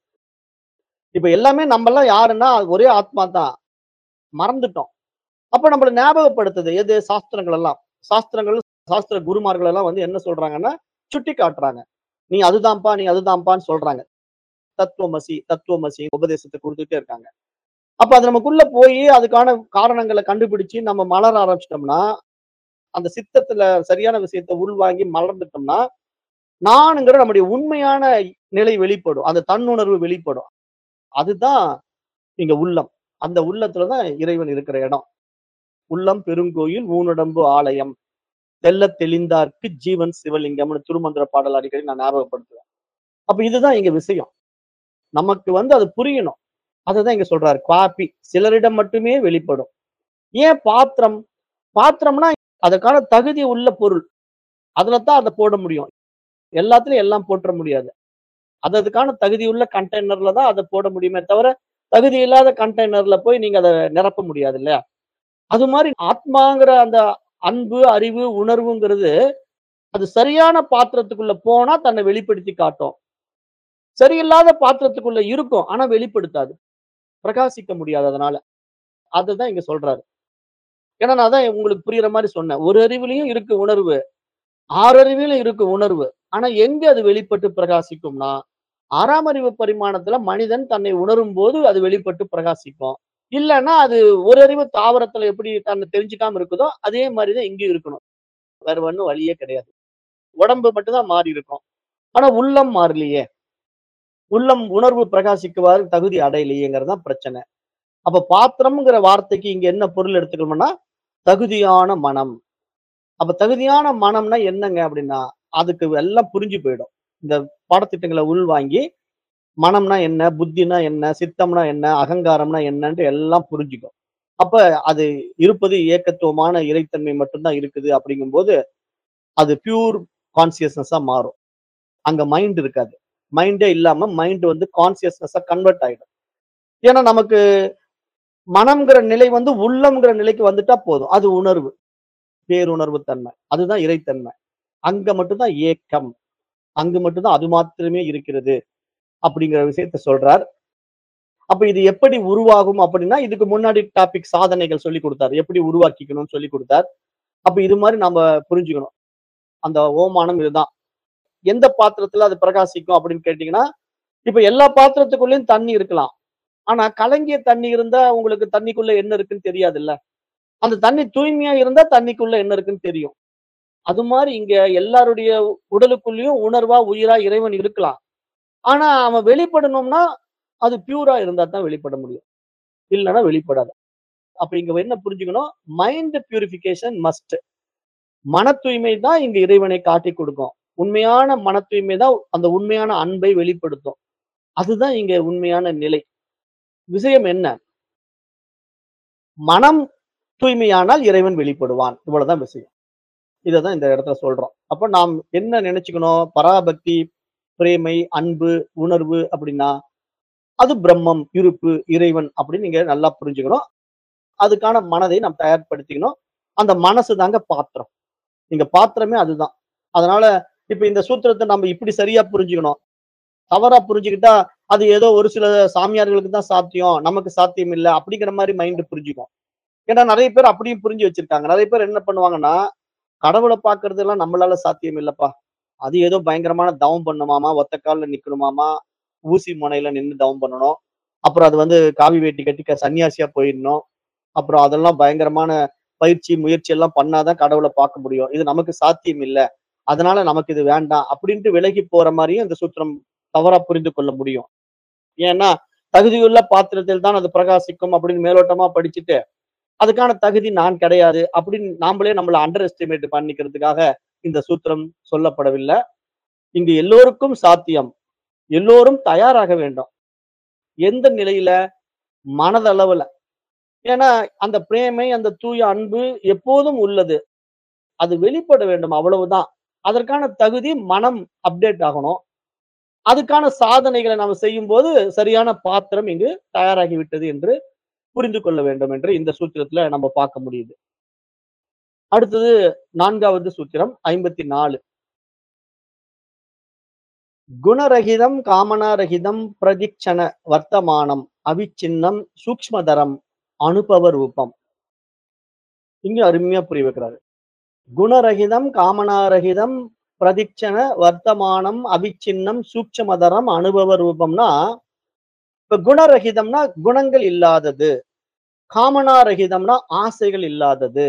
இப்ப எல்லாமே நம்பலாம் யாருன்னா, அது ஒரே ஆத்மா தான். மறந்துட்டோம். அப்ப நம்மள ஞாபகப்படுத்துது. எது? சாஸ்திரங்கள் எல்லாம். சாஸ்திரங்கள், சாஸ்திர குருமார்கள் எல்லாம் வந்து என்ன சொல்றாங்கன்னா, சுட்டி காட்டுறாங்க. நீ அதுதான்ப்பா, நீ அதுதான்ப்பான்னு சொல்றாங்க. தத்துவமசி, தத்துவமசி உபதேசத்த குடுத்துட்டே இருக்காங்க. அப்ப அது நமக்குள்ள போயி அதுக்கான காரணங்கள கண்டுபிடிச்சு நம்ம மலர ஆரம்பிச்சுட்டோம்னா, அந்த சித்தத்துல சரியான விஷயத்த உள்வாங்கி மலர்ந்துட்டோம்னா, நான்ங்கிற நம்முடைய உண்மையான நிலை வெளிப்படும். அந்த தன்னுணர்வு வெளிப்படும். அதுதான் இங்க உள்ளம். அந்த உள்ளத்துல தான் இறைவன் இருக்கிற இடம். உள்ளம் பெருங்கோயில் ஊனுடம்பு ஆலயம். தெள்ளத் தெளிந்தார்க்கு ஜீவன் சிவலிங்கம்னு திருமந்திர பாடல் அடிக்கடி நான் ஞாபகப்படுத்துவேன். அப்ப இதுதான் இங்க விஷயம். நமக்கு வந்து அது புரியணும். அததான் இங்க சொல்றாரு. குவாபி சிலரிடம் மட்டுமே வெளிப்படும். ஏன் பாத்திரம்? பாத்திரம்னா அதற்கான தகுதி உள்ள பொருள். அதுல தான் அத போட முடியும். எல்லாத்துலயும் எல்லாம் போட்ற முடியாது. அது அதுக்கான தகுதியுள்ள கண்டெய்னர்ல தான் அத போட முடியுமே தவிர, தகுதி இல்லாத கண்டெய்னர்ல போய் நீங்க அத நிரப்ப முடியாது இல்லையா? அது மாரி ஆத்மாங்கிற அந்த அன்பு, அறிவு, உணர்வுங்கிறது, அது சரியான பாத்திரத்துக்குள்ள போனா தன்னை வெளிப்படுத்தி காட்டும். சரியில்லாத பாத்திரத்துக்குள்ள இருக்கும். ஆனா வெளிப்படுத்தாது. பிரகாசிக்க முடியாது அதனால. அதுதான் இங்க சொல்றாரு. ஏன்னா நான் தான் உங்களுக்கு புரியிற மாரி சொன்னேன். ஒரு அறிவிலயும் இருக்கு உணர்வு. ஆறு அறிவிலும் இருக்கு உணர்வு. ஆனா எங்க அது வெளிப்பட்டு பிரகாசிக்கும்னா, ஆறாம் அறிவு பரிமாணத்துல மனிதன் தன்னை உணரும்போது அது வெளிப்பட்டு பிரகாசிக்கும். இல்லன்னா அது ஒரு அறிவு தாவரத்துல எப்படி தன்னை தெரிஞ்சுக்காம இருக்குதோ, அதே மாரி தான் இங்கேயும் இருக்கணும். வேற ஒண்ணும் வழியே கிடையாது. உடம்பு மட்டும் தான் மாறி இருக்கும். ஆனா உள்ளம் மாறலையே. உள்ளம் உணர்வு பிரகாசிக்குவாறு தகுதி அடையலையேங்கிறது தான் பிரச்சனை. அப்ப பாத்திரம்ங்கிற வார்த்தைக்கு இங்க என்ன பொருள் எடுத்துக்கணும்னா, தகுதியான மனம். அப்ப தகுதியான மனம்னா என்னங்க அப்படின்னா, அதுக்கு எல்லாம் புரிஞ்சு போயிடும். இந்த பாடத்திட்டங்கள உள்வாங்கி, மனம்னா என்ன? புத்தினா என்ன? சித்தம்னா என்ன? அகங்காரம்னா என்னன்ட்டு எல்லாம் புரிஞ்சுக்கும். அப்ப அது இருப்பது ஏகத்துவமான இறைத்தன்மை மட்டும் தான் இருக்குது அப்படிங்கும்போது, அது பியூர் கான்ஷியஸ்னஸா மாறும். அங்க மைண்ட் இருக்காது. மைண்டே இல்லாம மைண்ட் வந்து கான்ஷியஸ்னஸா கன்வெர்ட் ஆயிடும். ஏன்னா நமக்கு மனம்ங்கிற நிலை வந்து உள்ளம்ங்கிற நிலைக்கு வந்துட்டா போதும். அது உணர்வு. பேருணர்வு தன்மை. அதுதான் இறைத்தன்மை. அங்க மட்டும் தான் ஏக்கம். அங்கு மட்டும் தான் அது மாத்திரமே இருக்கிறது. அப்படிங்கிற விஷயத்த சொல்றார். அப்ப இது எப்படி உருவாகும் அப்படின்னா, இதுக்கு முன்னாடி டாபிக் சாதனைகள் சொல்லிக் குடுத்தாரு. எப்படி உருவாக்கிக்கணும்னு சொல்லிக் குடுத்தார். அப்ப இது மாரி நம்ம புரிஞ்சுக்கணும். அந்த ஓமானம் இதுதான். எந்த பாத்திரத்துல அது பிரகாசிக்கும் அப்படின்னு கேட்டீங்கன்னா, இப்ப எல்லா பாத்திரத்துக்குள்ளயும் தண்ணி இருக்கலாம். ஆனா கலங்கிய தண்ணி இருந்தா உங்களுக்கு தண்ணிக்குள்ள என்ன இருக்குன்னு தெரியாதுல்ல. அந்த தண்ணி தூய்மையா இருந்தா தண்ணிக்குள்ள என்ன இருக்குன்னு தெரியும். அது மாரி இங்க எல்லாருடைய உடலுக்குள்ளயும் உணர்வா, உயிரா இறைவன் இருக்கலாம். ஆனா அவன் வெளிப்படணும்னா, அது பியூரா இருந்தா தான் வெளிப்பட முடியும். இல்லன்னா வெளிப்படாது. அப்ப இங்க என்ன புரிஞ்சுக்கணும்? Mind purification must. மன தூய்மை தான் இங்க இறைவனை காட்டிக் கொடுக்கும். உண்மையான மன தூய்மை தான் அந்த உண்மையான அன்பை வெளிப்படுத்தும். அதுதான் இங்க உண்மையான நிலை. விஷயம் என்ன? மனம் தூய்மையானால் இறைவன் வெளிப்படுவான். இவ்வளவுதான் விஷயம். இததான் இந்த இடத்துல சொல்றோம். அப்ப நாம் என்ன நினைச்சுக்கணும்? பராபக்தி, பிரேமை, அன்பு, உணர்வு அப்படின்னா, அது பிரம்மம், இருப்பு, இறைவன் அப்படின்னு நீங்க நல்லா புரிஞ்சுக்கணும். அதுக்கான மனதை நாம் தயார்படுத்திக்கணும். அந்த மனசு தாங்க பாத்திரம். இங்க பாத்திரமே அதுதான். அதனால இப்ப இந்த சூத்திரத்த நம்ம இப்படி சரியா புரிஞ்சுக்கணும். தவறா புரிஞ்சுக்கிட்டா, அது ஏதோ ஒரு சில சாமியார்களுக்கு தான் சாத்தியம். நமக்கு சாத்தியம் இல்ல. அப்படிங்கிற மாரி மைண்ட் புரிஞ்சுக்கும். ஏன்னா நெறைய பேர் அப்படியும் புரிஞ்சு வச்சிருக்காங்க. நெறைய பேர் என்ன பண்ணுவாங்கன்னா, கடவுள பார்க்கறதெல்லாம் நம்மளால சாத்தியம் இல்லப்பா. அது ஏதோ பயங்கரமான தவம் பண்ணணுமாமா, ஒத்த கால்ல நிக்கணுமாமா, ஊசி முனையில நின்னு தவம் பண்ணணும். அப்புறம் அது வந்து காவி வேட்டி கட்டி க சன்னியாசியா போயிடணும். அப்புறம் அதெல்லாம் பயங்கரமான பயிற்சி, முயற்சி எல்லாம் பண்ணா தான் கடவுள பார்க்க முடியும். இது நமக்கு சாத்தியம் இல்ல. அதனால நமக்கு இது வேண்டாம். அப்படின்ட்டு விலகி போற மாரியும் இந்த சூத்திரம் தவறா புரிந்து கொள்ள முடியும். ஏன்னா, தகுதியுள்ள பாத்திரத்தில் தான் அது பிரகாசிக்கும் அப்படின்னு மேலோட்டமா படிச்சுட்டு, அதுக்கான தகுதி நான் கிடையாது அப்படின்னு நாமளே நம்மள அண்டர் எஸ்டிமேட் பண்ணிக்கிறதுக்காக இந்த சூத்திரம் சொல்லப்படவில்லை. இங்கு எல்லோருக்கும் சாத்தியம். எல்லோரும் தயாராக வேண்டும். எந்த நிலையில? மனதளவுல. ஏன்னா, அந்த பிரேமை, அந்த தூய அன்பு எப்போதும் உள்ளது. அது வெளிப்பட வேண்டும் அவ்வளவுதான். அதற்கான தகுதி மனம் அப்டேட் ஆகணும். அதுக்கான சாதனைகள நாம செய்யும்போது, சரியான பாத்திரம் இங்கு தயாராகி விட்டது என்று புரிந்து கொள்ள வேண்டும் என்று இந்த சூத்திரத்துல நம்ம பார்க்க முடியுது. அடுத்தது நான்காவது சூத்திரம் ஐம்பத்தி நான்கு. குணரகிதம், காமனாரகிதம், பிரதிக்ஷண வர்த்தமானம், அவிச்சின்னம், சூக்ஷ்மதரம், அனுபவ ரூபம். இங்க அருமையா புரிய வைக்கிறாரு. குணரகிதம், காமனாரகிதம், பிரதிக்ஷண வர்த்தமானம், அவிச்சின்னம், சூக்ஷ்மதரம், அனுபவ ரூபம்னா, இப்ப குணரகிதம்னா குணங்கள் இல்லாதது. காமனாரகிதம்னா ஆசைகள் இல்லாதது.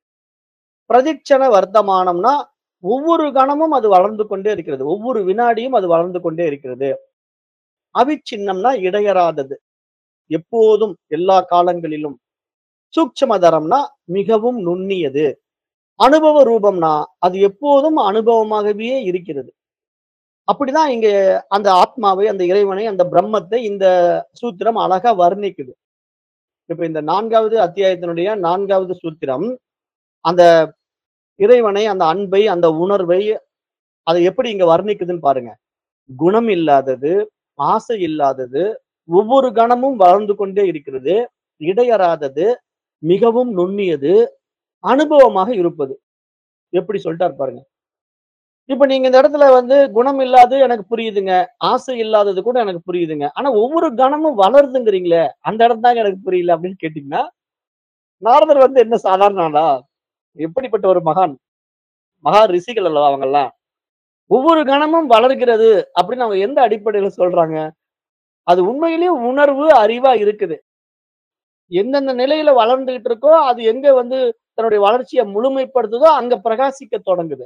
பிரதிக்ஷண வர்த்தமானம்னா ஒவ்வொரு கணமும் அது வளர்ந்து கொண்டே இருக்கிறது. ஒவ்வொரு வினாடியும் அது வளர்ந்து கொண்டே இருக்கிறது. அவிச்சின்னம்னா இடையறாதது. எப்போதும், எல்லா காலங்களிலும். சூக்ஷ்மதரம்னா மிகவும் நுண்ணியது. அனுபவ ரூபம்னா அது எப்போதும் அனுபவமாகவே இருக்கிறது. அப்படிதான் இங்க அந்த ஆத்மாவை, அந்த இறைவனை, அந்த பிரம்மத்தை இந்த சூத்திரம் அழகா வர்ணிக்குது. இப்ப இந்த நான்காவது அத்தியாயத்தினுடைய நான்காவது சூத்திரம், அந்த இறைவனை, அந்த அன்பை, அந்த உணர்வை, அதை எப்படி இங்க வர்ணிக்குதுன்னு பாருங்க. குணம் இல்லாதது, ஆசை இல்லாதது, ஒவ்வொரு கணமும் வளர்ந்து கொண்டே இருக்கிறது, இடையறாதது, மிகவும் நுண்ணியது, அனுபவமாக இருப்பது. எப்படி சொல்லிட்டாரு பாருங்க. இப்ப நீங்க இந்த இடத்துல வந்து குணம் இல்லாதது எனக்கு புரியுதுங்க. ஆசை இல்லாதது கூட எனக்கு புரியுதுங்க. ஆனா ஒவ்வொரு கணமும் வளருதுங்கிறீங்களே, அந்த இடம் தாங்க எனக்கு புரியல அப்படின்னு கேட்டீங்கன்னா, நாரதர் வந்து என்ன சாதாரண ஆளா? எப்படிப்பட்ட ஒரு மகான். மகா ரிஷிகள் அல்லவா அவங்கெல்லாம். ஒவ்வொரு கணமும் வளர்கிறது அப்படின்னு அவங்க எந்த அடிப்படையில சொல்றாங்க? அது உண்மையிலேயே உணர்வு, அறிவா இருக்குது. எந்தெந்த நிலையில வளர்ந்துகிட்டு இருக்கோ, அது எங்க வந்து தன்னுடைய வளர்ச்சிய முழுமைப்படுத்துதோ, அங்க பிரகாசிக்க தொடங்குது.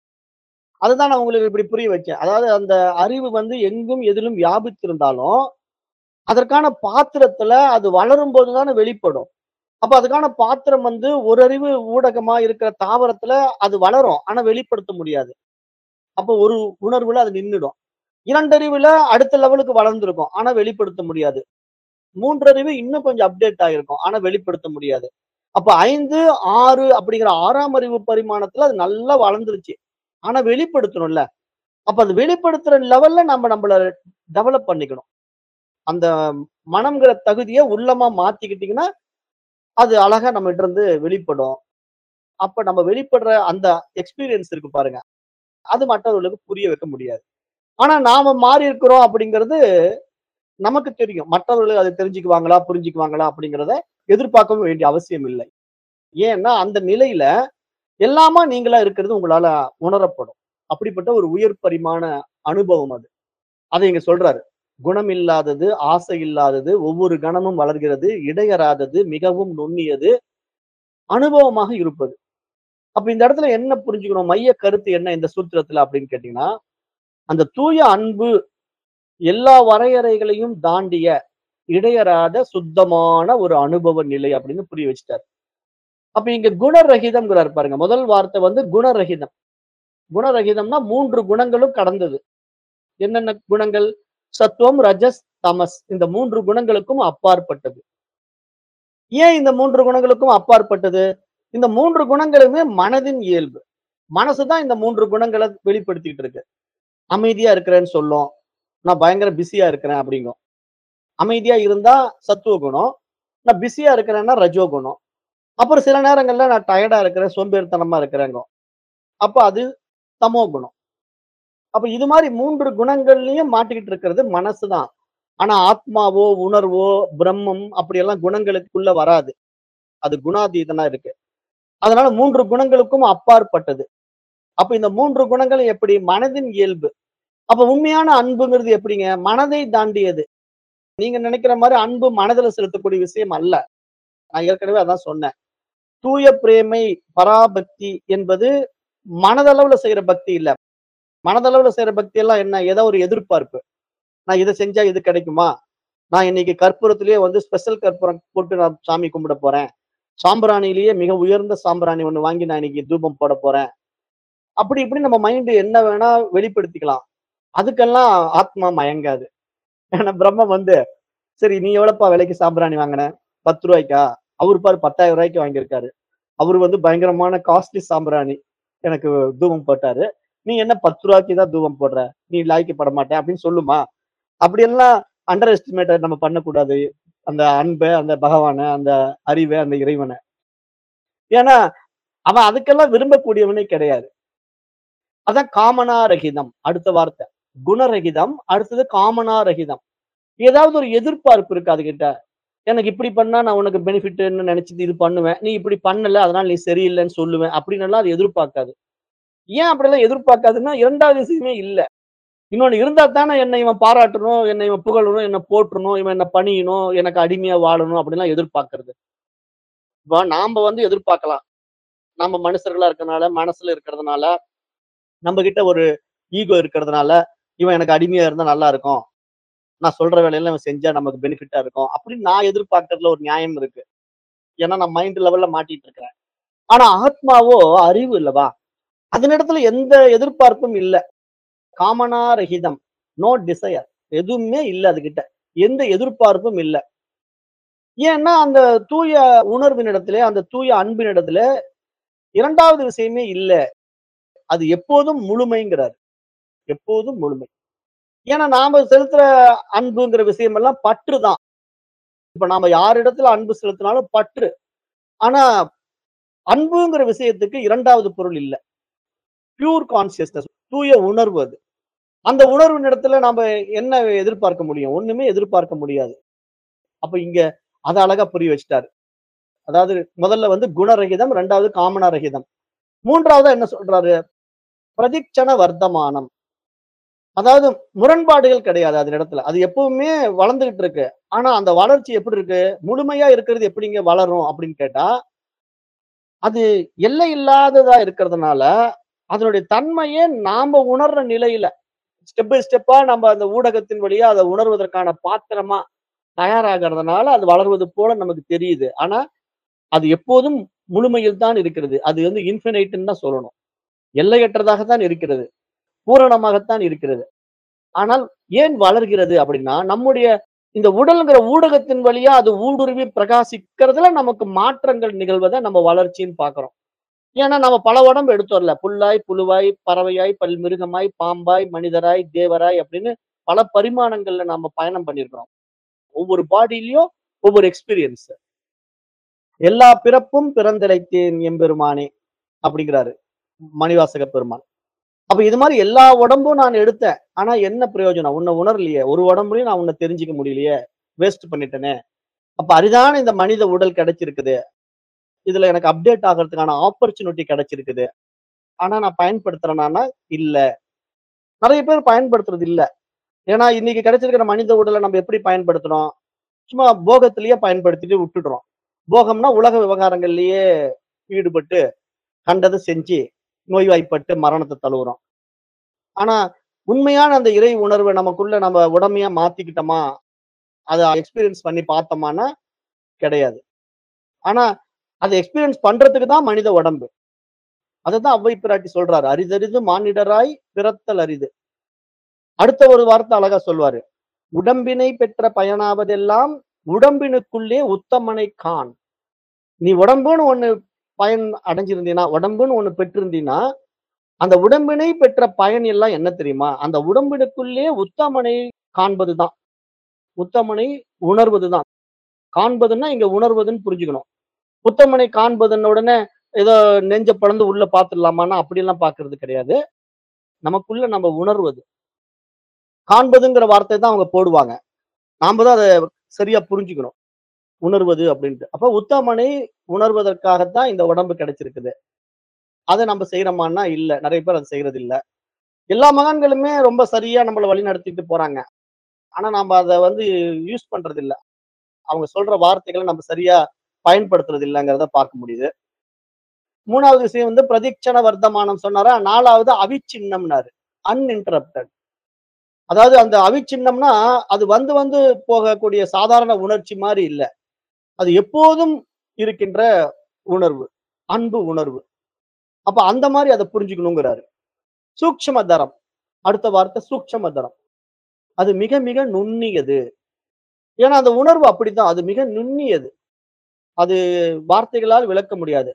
அதுதான் நான் உங்களுக்கு இப்படி புரிய வச்சேன். அதாவது அந்த அறிவு வந்து எங்கும் எதிலும் வியாபித்திருந்தாலும், அதற்கான பாத்திரத்துல அது வளரும்போது தானே வெளிப்படும். அப்ப அதுக்கான பாத்திரம் வந்து ஒரு அறிவு ஊடகமா இருக்கிற தாவரத்துல அது வளரும். ஆனா வெளிப்படுத்த முடியாது. அப்ப ஒரு உணர்வுல அது நின்னுடும். இரண்டு அறிவுல அடுத்த லெவலுக்கு வளர்ந்திருக்கும். ஆனா வெளிப்படுத்த முடியாது. மூன்று அறிவு இன்னும் கொஞ்சம் அப்டேட் ஆகியிருக்கும். ஆனா வெளிப்படுத்த முடியாது. அப்ப ஐந்து, ஆறு அப்படிங்கிற ஆறாம் அறிவு பரிமாணத்துல அது நல்லா வளர்ந்துருச்சு. ஆனா வெளிப்படுத்தணும்ல. அப்ப அது வெளிப்படுத்துற லெவல்ல நம்ம நம்மள டெவலப் பண்ணிக்கணும். அந்த மனம்ங்கிற தகுதிய உள்ளமா மாத்திக்கிட்டீங்கன்னா, அது அழகா நம்மகிட்ட இருந்து வெளிப்படும். அப்ப நம்ம வெளிப்படுற அந்த எக்ஸ்பீரியன்ஸ் இருக்கு பாருங்க. அது மற்றவர்களுக்கு புரிய வைக்க முடியாது. ஆனா நாம மாறி இருக்கிறோம் அப்படிங்கிறது நமக்கு தெரியும். மற்றவர்கள் அதை தெரிஞ்சுக்குவாங்களா, புரிஞ்சுக்குவாங்களா அப்படிங்கிறத எதிர்பார்க்கவும் வேண்டிய அவசியம் இல்லை. ஏன்னா அந்த நிலையில எல்லாமா நீங்களா இருக்கிறது உங்களால உணரப்படும். அப்படிப்பட்ட ஒரு உயர் பரிமாண அனுபவம் அது. அதை இங்க சொல்றாரு. குணம் இல்லாதது, ஆசை இல்லாதது, ஒவ்வொரு கணமும் வளர்கிறது, இடையறாதது, மிகவும் நுண்ணியது, அனுபவமாக இருப்பது. அப்ப இந்த இடத்துல என்ன புரிஞ்சுக்கணும்? மைய கருத்து என்ன இந்த சூத்திரத்துல அப்படின்னு கேட்டீங்கன்னா, அந்த தூய அன்பு எல்லா வரையறைகளையும் தாண்டிய இடையறாத சுத்தமான ஒரு அனுபவ நிலை அப்படின்னு புரிய வச்சுட்டாரு. அப்ப இங்க குணரகிதம்ங்கிறாரு பாருங்க. முதல் வார்த்தை வந்து குணரகிதம். குணரகிதம்னா மூன்று குணங்களும் கடந்தது. என்னென்ன குணங்கள்? சத்துவம், ரஜஸ், தமஸ். இந்த மூன்று குணங்களுக்கும் அப்பாற்பட்டது. ஏன் இந்த மூன்று குணங்களுக்கும் அப்பாற்பட்டது? இந்த மூன்று குணங்களுமே மனதின் இயல்பு. மனசு தான் இந்த மூன்று குணங்கள வெளிப்படுத்திட்டு இருக்கு. அமைதியா இருக்கிறேன்னு சொல்லும். நான் பயங்கர பிஸியா இருக்கிறேன் அப்படிங்கும். அமைதியா இருந்தா சத்துவ குணம். நான் பிஸியா இருக்கிறேன்னா ரஜோ குணம். அப்புறம் சில நேரங்கள்ல நான் டயர்டா இருக்கிறேன், சோம்பேறித்தனமா இருக்கிறேங்கும். அப்ப அது தமோ குணம். அப்ப இது மாரி மூன்று குணங்கள்லயும் மாட்டிக்கிட்டு இருக்கிறது மனசு தான். ஆனா ஆத்மாவோ, உணர்வோ, பிரம்மம் அப்படியெல்லாம் குணங்களுக்குள்ள வராது. அது குணாதீதனா இருக்கு. அதனால மூன்று குணங்களுக்கும் அப்பாற்பட்டது. அப்ப இந்த மூன்று குணங்கள் எப்படி? மனதின் இயல்பு. அப்ப உண்மையான அன்புங்கிறது எப்படிங்க? மனதை தாண்டியது. நீங்க நினைக்கிற மாரி அன்பு மனதுல செலுத்தக்கூடிய விஷயம் அல்ல. நான் ஏற்கனவே அதான் சொன்னேன். தூய பிரேமை, பராபக்தி என்பது மனதளவுல செய்யற பக்தி இல்ல. மனதளவுல செய்யற பக்தி எல்லாம் என்ன? ஏதோ ஒரு எதிர்பார்ப்பு. நான் இத செஞ்சா இது கிடைக்குமா? நான் இன்னைக்கு கற்பூரத்திலேயே வந்து ஸ்பெஷல் கற்பூரம் போட்டு நான் சாமி கும்பிட போறேன். சாம்பிராணியிலேயே மிக உயர்ந்த சாம்பிராணி ஒண்ணு வாங்கி நான் இன்னைக்கு தூபம் போட போறேன். அப்படி இப்படி நம்ம மைண்ட் என்ன வேணா வெளிப்படுத்திக்கலாம். அதுக்கெல்லாம் ஆத்மா மயங்காது. ஏன்னா பிரம்மம் வந்து, சரி நீ எவ்வளவுப்பா விலைக்கு சாம்பிராணி வாங்குன? பத்து ரூபாய்க்கா? அவரு பாரு பத்தாயிரம் ரூபாய்க்கு வாங்கியிருக்காரு. அவரு வந்து பயங்கரமான காஸ்ட்லி சாம்பிராணி எனக்கு தூபம் போட்டாரு. நீ என்ன பத்து ரூபாய்க்கு தான் தூபம் போடுற? நீ லாய்க்கு பட மாட்ட அப்படின்னு சொல்லுமா? அப்படியெல்லாம் அண்டர் எஸ்டிமேட் நம்ம பண்ணக்கூடாது. அந்த அன்ப, அந்த பகவான, அந்த அறிவ, அந்த இறைவன. ஏன்னா, அவன் அதுக்கெல்லாம் விரும்பக்கூடியவனே கிடையாது. அதான் காமனா ரகிதம். அடுத்த வார்த்தை. குணரகிதம், அடுத்தது காமனாரகிதம். ஏதாவது ஒரு எதிர்பார்ப்பு இருக்கு அதுகிட்ட. எனக்கு இப்படி பண்ணா நான் உனக்கு பெனிஃபிட்ன்னு நினைச்சுட்டு இது பண்ணுவேன். நீ இப்படி பண்ணல, அதனால நீ சரியில்லன்னு சொல்லுவேன். அப்படின்னெல்லாம் அது எதிர்பார்க்காது. ஏன் அப்படிலாம் எதிர்பார்க்காதுன்னா, இரண்டாவது விஷயமே இல்ல. இன்னொன்னு இருந்தா தானே என்னை இவன் பாராட்டணும், என்னை இவன் புகழணும், என்ன போற்றணும், இவன் என்ன பணியணும், எனக்கு அடிமையா வாழணும் அப்படிலாம் எதிர்பார்க்கிறது. இப்ப நாம வந்து எதிர்பார்க்கலாம். நாம மனுஷர்களா இருக்கறனால, மனசுல இருக்கிறதுனால, நம்ம கிட்ட ஒரு ஈகோ இருக்கிறதுனால, இவன் எனக்கு அடிமையா இருந்தா நல்லா இருக்கும். நான் சொல்ற வேலையெல்லாம் இவன் செஞ்சா நமக்கு பெனிஃபிட்டா இருக்கும். அப்படின்னு நான் எதிர்பார்க்கறதுல ஒரு நியாயம் இருக்கு. ஏன்னா நான் மைண்ட் லெவல்ல மாட்டிட்டு இருக்கிறேன். ஆனா ஆத்மாவோ அறிவு இல்லவா? அதனிடத்துல எந்த எதிர்பார்ப்பும் இல்ல. காமனா ரஹிதம். No desire. எதுவுமே இல்ல அதுகிட்ட. எந்த எதிர்பார்ப்பும் இல்ல. ஏன்னா அந்த தூய உணர்வினிடத்திலே, அந்த தூய அன்பினிடத்திலே இரண்டாவது விஷயமே இல்ல. அது எப்போதும் முழுமைங்கிறார். எப்போதும் முழுமை. ஏன்னா நாம செலுத்துற அன்புங்கிற விஷயம் எல்லாம் பற்று தான். இப்ப நாம யாரிடத்துல அன்பு செலுத்தினாலும் பற்று. ஆனா அன்புங்கிற விஷயத்துக்கு இரண்டாவது பொருள் இல்ல. Pure consciousness. தூய உணர்வு அது. அந்த உணர்வின் இடத்துல நாம என்ன எதிர்பார்க்க முடியும்? ஒண்ணுமே எதிர்பார்க்க முடியாது. அப்ப இங்க அத அழகா புரிய வச்சுட்டாரு. அதாவது முதல்ல வந்து குணரகிதம், இரண்டாவது காமனாரகிதம். மூன்றாவதா என்ன சொல்றாரு? பிரதிக்ஷண வர்த்தமானம். அதாவது முரண்பாடுகள் கிடையாது அது இடத்துல. அது எப்பவுமே வளர்ந்துகிட்டு இருக்கு. ஆனா அந்த வளர்ச்சி எப்படி இருக்கு? முழுமையா இருக்கிறது எப்படிங்க வளரும் அப்படின்னு கேட்டா, அது எல்லை இல்லாததா இருக்கிறதுனால, அதனுடைய தன்மையே நாம உணர்ற நிலையில ஸ்டெப் பை ஸ்டெப்பா நம்ம அந்த ஊடகத்தின் வழியா அத உணர்வதற்கான பாத்திரமா தயாராகறதுனால அது வளர்வது போல நமக்கு தெரியுது. ஆனா, அது எப்போதும் முழுமையில் தான் இருக்கிறது. அது வந்து இன்ஃபினைட்ன்னு தான் சொல்லணும். எல்லையற்றதாக தான் இருக்கிறது. பூரணமாகத்தான் இருக்கிறது. ஆனால் ஏன் வளர்கிறது அப்படின்னா, நம்முடைய இந்த உடல்ங்கிற ஊடகத்தின் வழியா அது ஊடுருவி பிரகாசிக்கிறதுல நமக்கு மாற்றங்கள் நிகழ்வத நம்ம வளர்ச்சின்னு பார்க்கிறோம். ஏன்னா நம்ம பல உடம்பு எடுத்தோம்ல. புல்லாய், புழுவாய், பறவையாய், பல்மிருகமாய், பாம்பாய், மனிதராய், தேவராய் அப்படின்னு பல பரிமாணங்கள்ல நாம பயணம் பண்ணியிருக்கிறோம். ஒவ்வொரு பாடியிலயும் ஒவ்வொரு எக்ஸ்பீரியன்ஸ். எல்லா பிறப்பும் பிறந்திழைத்தேன் எம்பெருமானே அப்படிங்கிறாரு மணிவாசக பெருமான். அப்ப இது மாரி எல்லா உடம்பும் நான் எடுத்தேன். ஆனா என்ன பிரயோஜனம்? உன்ன உணரலையே. ஒரு உடம்புலயும் நான் உன்ன தெரிஞ்சுக்க முடியலையே. வேஸ்ட் பண்ணிட்டேனே. அப்ப அரிதான இந்த மனித உடல் கிடைச்சிருக்குது. இதுல எனக்கு அப்டேட் ஆகுறதுக்கான ஆப்பர்ச்சுனிட்டி கிடைச்சிருக்குது. ஆனா நான் பயன்படுத்துறேனான்னா, இல்ல. நெறைய பேர் பயன்படுத்துறது இல்ல. ஏன்னா இன்னைக்கு கிடைச்சிருக்கிற மனித உடல நம்ம எப்படி பயன்படுத்துறோம்? சும்மா போகத்திலேயே பயன்படுத்திட்டு விட்டுடுறோம். போகம்னா உலக விவகாரங்கள்லயே ஈடுபட்டு, கண்டத செஞ்சு, நோய்வாய்ப்பட்டு மரணத்த தழுவுறோம். ஆனா, உண்மையான அந்த இறை உணர்வ நமக்குள்ள நம்ம உடமையா மாத்திக்கிட்டோமா? அத எக்ஸ்பீரியன்ஸ் பண்ணி பார்த்தோமான்னா, கிடையாது. ஆனா, அத எக்ஸ்பீரியன்ஸ் பண்றதுக்கு தான் மனித உடம்பு. அததான் அவ்வை பிராட்டி சொல்றாரு. "அரிதரிது மானிடராய் பிறத்தல் அரிது." அடுத்த ஒரு வார்த்தை அழகா சொல்வாரு. "உடம்பினை பெற்ற பயனாவதெல்லாம் உடம்பினுக்குள்ளே உத்தமனைக் காண்." நீ உடம்புன்னு ஒண்ணு பயன் அடைஞ்சிருந்தீன்னா, உடம்புன்னு ஒண்ணு பெற்றிருந்தீன்னா, அந்த உடம்பினை பெற்ற பயன் எல்லாம் என்ன தெரியுமா? அந்த உடம்பினுக்குள்ளே உத்தமனை காண்பதுதான். உத்தமனை உணர்வதுதான். காண்பதுன்னா இங்க உணர்வதுன்னு புரிஞ்சுக்கணும். உத்தமனை காண்பதுன்ன உடனே ஏதோ நெஞ்ச பிளந்து உள்ள பார்த்துடலாமான்னா அப்படியெல்லாம் பார்க்கிறது கிடையாது. நமக்குள்ள நம்ம உணர்வது. காண்பதுங்கிற வார்த்தை தான் அவங்க போடுவாங்க. நாம தான் அத சரியா புரிஞ்சுக்கணும். உணர்வது அப்படின்ட்டு. அப்ப உத்தமனை உணர்வதற்காகத்தான் இந்த உடம்பு கிடைச்சிருக்குது. அத நம்ம செய்றோமான்னா இல்ல. நெறைய பேர் அத செய்றது இல்ல. எல்லா மகான்களுமே ரொம்ப சரியா நம்மள வழிநடத்திட்டு போறாங்க. ஆனா நாம அத வந்து யூஸ் பண்றது இல்ல. அவங்க சொல்ற வார்த்தைகள நம்ம சரியா பயன்படுத்துறது இல்லங்கிறத பார்க்க முடியுது. மூணாவது விஷயம் வந்து பிரதிக்ஷண வர்த்தமானம் சொன்னாரா, நாலாவது அவிச்சின்னம்னாரு. அன்இன்டரப்டட். அதாவது அந்த அவிச்சின்னம்னா, அது வந்து வந்து போகக்கூடிய சாதாரண உணர்ச்சி மாரி இல்ல. அது எப்போதும் இருக்கின்ற உணர்வு. அன்பு உணர்வு. அப்ப அந்த மாரி அத புரிஞ்சுக்கணுங்கிறாரு. சூக்ஷ்ம தரம். அடுத்த வார்த்தை சூக்ஷ்ம தரம். அது மிக மிக நுண்ணியது. ஏன்னா அந்த உணர்வு அப்படித்தான். அது மிக நுண்ணியது. அது வார்த்தைகளால் விளக்க முடியாது.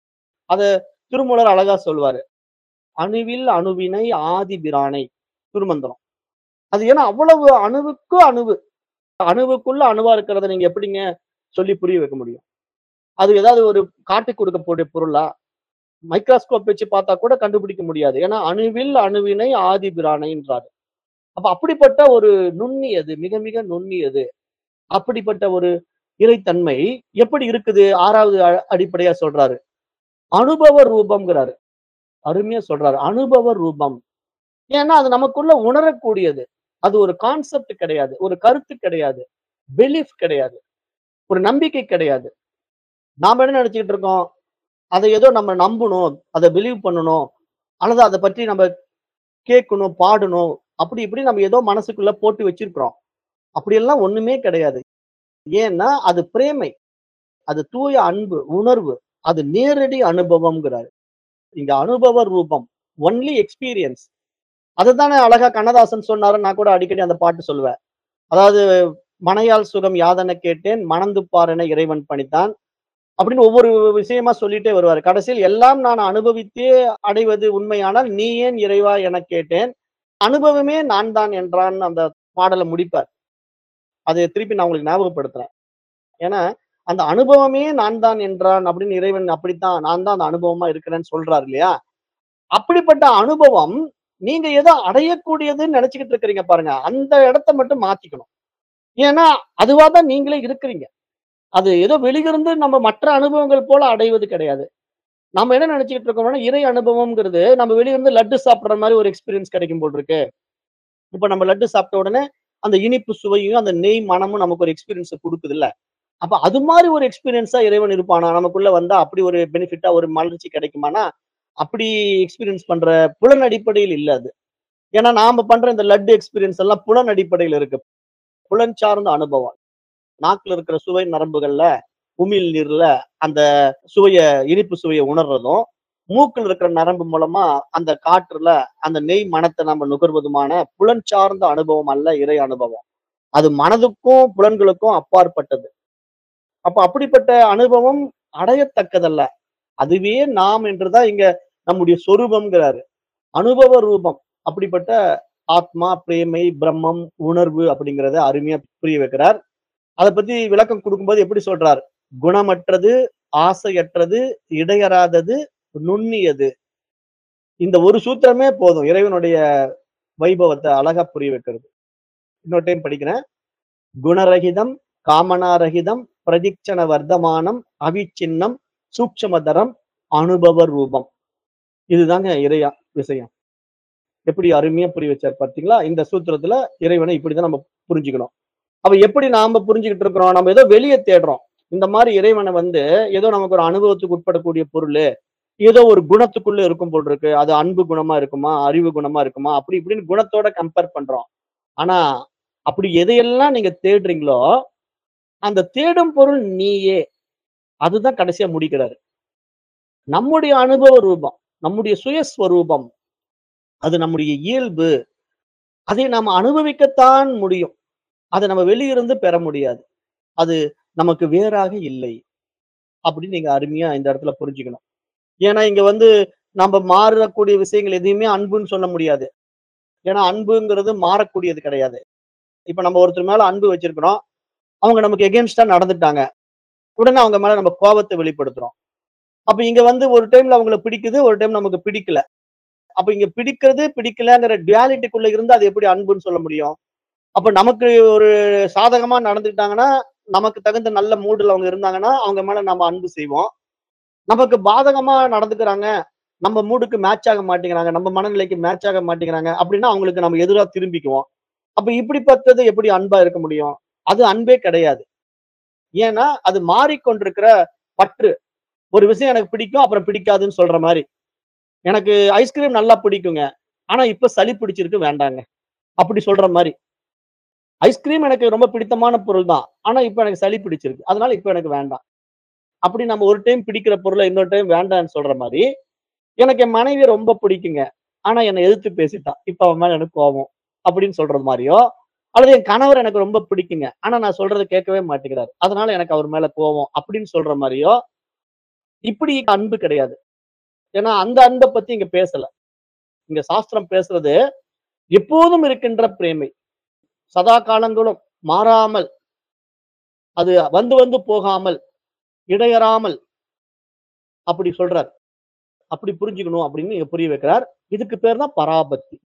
அத திருமூலர் அழகா சொல்வாரு. "அணுவில் அணுவினை ஆதி பிரானை" திருமந்திரம். அது ஏன்னா அவ்வளவு அணுவுக்கு அணுவு. அணுவுக்குள்ள அணுவா இருக்கிறத நீங்க எப்படிங்க சொல்லி புரிய வைக்க முடியும்? அது ஏதாவது ஒரு காட்டிக் கொடுக்கக்கூடிய பொருளா? மைக்ரோஸ்கோப் வச்சு பார்த்தா கூட கண்டுபிடிக்க முடியாது. ஏன்னா அணுவில் அணுவினை ஆதி பிரானைன்றாரு. அப்ப அப்படிப்பட்ட ஒரு நுண்ணியது, மிக மிக நுண்ணியது. அப்படிப்பட்ட ஒரு இறைத்தன்மை எப்படி இருக்குது? ஆறாவது அ அடிப்படையா சொல்றாரு. அனுபவ ரூபம்ங்கிறாரு. அருமையா சொல்றாரு. அனுபவ ரூபம். ஏன்னா, அது நமக்குள்ள உணரக்கூடியது. அது ஒரு கான்செப்ட் கிடையாது. ஒரு கருத்து கிடையாது. பிலீஃப் கிடையாது. ஒரு நம்பிக்கை கிடையாது. நாம என்ன நெனச்சுக்கிட்டு இருக்கோம்? அத ஏதோ நம்ம நம்பணும். அத பிலீவ் பண்ணணும். அல்லது அத பற்றி நம்ம கேட்கணும், பாடணும். அப்படி இப்படி நம்ம ஏதோ மனசுக்குள்ள போட்டு வச்சிருக்கிறோம். அப்படியெல்லாம் ஒண்ணுமே கிடையாது. ஏன்னா, அது பிரேமை. அது தூய அன்பு, உணர்வு. அது நேரடி அனுபவம்ங்கிறாரு. இங்க அனுபவ ரூபம். Only experience. அதத்தானே அழகா கண்ணதாசன் சொன்னாரு. நான் கூட அடிக்கடி அந்த பாட்டு சொல்லுவேன். அதாவது "மனையாள் சுகம் யாதென கேட்டேன், மணந்து பார் என இறைவன் பணித்தான்." அப்படின்னு ஒவ்வொரு விஷயமா சொல்லிட்டே வருவாரு. கடைசியில் எல்லாம் நான் அனுபவித்தே அடைவது உண்மையானால், "நீ ஏன் இறைவா எனக் கேட்டேன். அனுபவமே நான் தான்" என்றான்னு அந்த பாடல முடிப்பார். அத திருப்பி நான் உங்களுக்கு ஞாபகப்படுத்துறேன். ஏன்னா, அந்த அனுபவமே நான் தான் என்றான் அப்படின்னு இறைவன் அப்படித்தான் நான் தான் அந்த அனுபவமா இருக்கிறேன்னு சொல்றாரு இல்லையா? அப்படிப்பட்ட அனுபவம் நீங்க ஏதோ அடையக்கூடியதுன்னு நெனச்சுக்கிட்டு இருக்கிறீங்க பாருங்க. அந்த இடத்த மட்டும் மாத்திக்கணும். ஏன்னா, அதுவா தான் நீங்களே இருக்கிறீங்க. அது ஏதோ வெளியிருந்து நம்ம மற்ற அனுபவங்கள் போல அடைவது கிடையாது. நம்ம என்ன நெனச்சுக்கிட்டு இருக்கோம்னா, இறை அனுபவம்ங்கிறது நம்ம வெளிய இருந்து லட்டு சாப்பிடுற மாரி ஒரு எக்ஸ்பீரியன்ஸ் கிடைக்கும் போல இருக்கு. இப்ப நம்ம லட்டு சாப்பிட்ட உடனே, அந்த இனிப்பு சுவையும், அந்த நெய் மணமும் நமக்கு ஒரு எக்ஸ்பீரியன்ஸ குடுக்குதுல்ல. அப்ப அது மாரி ஒரு எக்ஸ்பீரியன்ஸா இறைவன் இருப்பானா? நமக்குள்ள வந்தா அப்படி ஒரு பெனிஃபிட்டா ஒரு மலர்ச்சி கிடைக்குமானா, அப்படி எக்ஸ்பீரியன்ஸ் பண்ற புலன் அடிப்படையில் இல்ல அது. ஏன்னா நாம பண்ற இந்த லட்டு எக்ஸ்பீரியன்ஸ் எல்லாம் புலன் அடிப்படையில இருக்கு. புலன் சார்ந்த அனுபவம். நாக்குல இருக்கிற சுவை நரம்புகள்ல, உமிழ் நீர்ல அந்த சுவைய இனிப்பு சுவைய உணர்றதும், மூக்குல இருக்கிற நரம்பு மூலமா அந்த காற்றுல அந்த நெய் மணத்த நம்ம நுகர்வதுமான புலன் சார்ந்த அனுபவம் அல்ல இறை அனுபவம். அது மனதுக்கும், புலன்களுக்கும் அப்பாற்பட்டது. அப்ப அப்படிப்பட்ட அனுபவம் அடையத்தக்கதல்ல. அதுவே நாம் என்று தான் இங்க நம்முடைய சொரூபம்ங்கிறாரு. அனுபவ ரூபம். அப்படிப்பட்ட ஆத்மா, பிரேமை, பிரம்மம், உணர்வு அப்படிங்கிறத அருமையா புரிய வைக்கிறார். அத பத்தி விளக்கம் குடுக்கும்போது எப்படி சொல்றார்? குணமற்றது, ஆசையற்றது, இடையறாதது, நுண்ணியது. இந்த ஒரு சூத்திரமே போதும். இறைவனுடைய வைபவத்த அழகா புரிய வைக்கிறது. இன்னொரு டைம் படிக்கிறேன். குணரகிதம், காமனாரகிதம், பிரதிக்ஷண வர்த்தமானம், அவிச்சின்னம், சூக்ஷ்மதரம், அனுபவ ரூபம். இதுதாங்க இறையா விஷயம். எப்படி அருமையா புரிய வச்சார் பார்த்தீங்களா? இந்த சூத்திரத்துல இறைவன இப்படிதான் நம்ம புரிஞ்சுக்கணும். அப்ப எப்படி நாம புரிஞ்சுகிட்டு இருக்கிறோம்? நம்ம ஏதோ வெளிய தேடுறோம். இந்த மாரி இறைவன வந்து ஏதோ நமக்கு ஒரு அனுபவத்துக்கு உட்படக்கூடிய பொருளு, ஏதோ ஒரு குணத்துக்குள்ள இருக்கும் போல இருக்கு. அது அன்பு குணமா இருக்குமா? அறிவு குணமா இருக்குமா? அப்படி இப்படின்னு குணத்தோட கம்பேர் பண்றோம். ஆனா, அப்படி எதையெல்லாம் நீங்க தேடுறீங்களோ, அந்த தேடும் பொருள் நீயே. அதுதான் கடைசியா முடிக்கிறாரு. நம்முடைய அனுபவ ரூபம், நம்முடைய சுயஸ்வரூபம், அது நம்முடைய இயல்பு. அதை நாம அனுபவிக்கத்தான் முடியும். அத நம்ம வெளியிருந்து பெற முடியாது. அது நமக்கு வேறாக இல்லை. அப்படின்னு நீங்க அருமையா இந்த இடத்துல புரிஞ்சுக்கணும். ஏன்னா, இங்க வந்து நம்ப மாறக்கூடிய விஷயங்கள் எதையுமே அன்புன்னு சொல்ல முடியாது. ஏன்னா, அன்புங்கிறது மாறக்கூடியது கிடையாது. இப்ப நம்ம ஒருத்தர் மேல அன்பு வச்சிருக்கிறோம். அவங்க நமக்கு எகென்ஸ்ட்டா நடந்துட்டாங்க. உடனே அவங்க மேல நம்ம கோவத்த வெளிப்படுத்துறோம். அப்ப இங்க வந்து ஒரு டைம்ல அவங்கள பிடிக்குது, ஒரு டைம் நமக்கு பிடிக்கல. அப்ப இங்க பிடிக்கிறது, பிடிக்கலங்கிற டுயாலிட்டிக்குள்ள இருந்து அது எப்படி அன்புன்னு சொல்ல முடியும்? அப்ப நமக்கு ஒரு சாதகமா நடந்துக்கிட்டாங்கன்னா, நமக்கு தகுந்த நல்ல மூடுல அவங்க இருந்தாங்கன்னா, அவங்க மேல நம்ம அன்பு செய்வோம். நமக்கு பாதகமா நடந்துக்கிறாங்க, நம்ம மூடுக்கு மேட்ச் ஆக மாட்டேங்கிறாங்க, நம்ம மனநிலைக்கு மேட்ச் ஆக மாட்டேங்கிறாங்க அப்படின்னா, அவங்களுக்கு நம்ம எதிரா திரும்பிக்குவோம். அப்ப இப்படிப்பட்டது எப்படி அன்பா இருக்க முடியும்? அது அன்பே கிடையாது. ஏன்னா, அது மாறிக்கொண்டிருக்கிற பற்று. ஒரு விஷயம் எனக்கு பிடிக்கும், அப்புறம் பிடிக்காதுன்னு சொல்ற மாரி. எனக்கு ஐஸ்கிரீம் நல்லா பிடிக்குங்க. ஆனா இப்ப சளி பிடிச்சிருக்கு வேண்டாங்க. அப்படி சொல்ற மாரி. ஐஸ்கிரீம் எனக்கு ரொம்ப பிடித்தமான பொருள் தான். ஆனா இப்ப எனக்கு சளி பிடிச்சிருக்கு. அதனால இப்ப எனக்கு வேண்டாம். அப்படி நம்ம ஒரு டைம் பிடிக்கிற பொருள இன்னொரு டைம் வேண்டான்னு சொல்ற மாரி, எனக்கு என் மனைவிய ரொம்ப பிடிக்குங்க. ஆனா என்ன எதிர்த்து பேசிட்டா. இப்ப அவ மேல எனக்கு கோவம். அப்படின்னு சொல்றது மாரியோ, அல்லது என் கணவர் எனக்கு ரொம்ப பிடிக்குங்க. ஆனா நான் சொல்றத கேட்கவே மாட்டேங்கிறாரு. அதனால எனக்கு அவர் மேல கோவம். அப்படின்னு சொல்ற மாரியோ, இப்படி அன்பு கிடையாது. ஏன்னா அந்த அன்ப பத்தி இங்க பேசல. இங்க சாஸ்திரம் பேசுறது எப்போதும் இருக்கின்ற பிரேமை. சதா காலங்களும் மாறாமல், அது வந்து வந்து போகாமல், இடையறாமல் அப்படி சொல்றார். அப்படி புரிஞ்சுக்கணும் அப்படின்னு இங்க புரிய வைக்கிறார். இதுக்கு பேர் தான் பராபக்தி.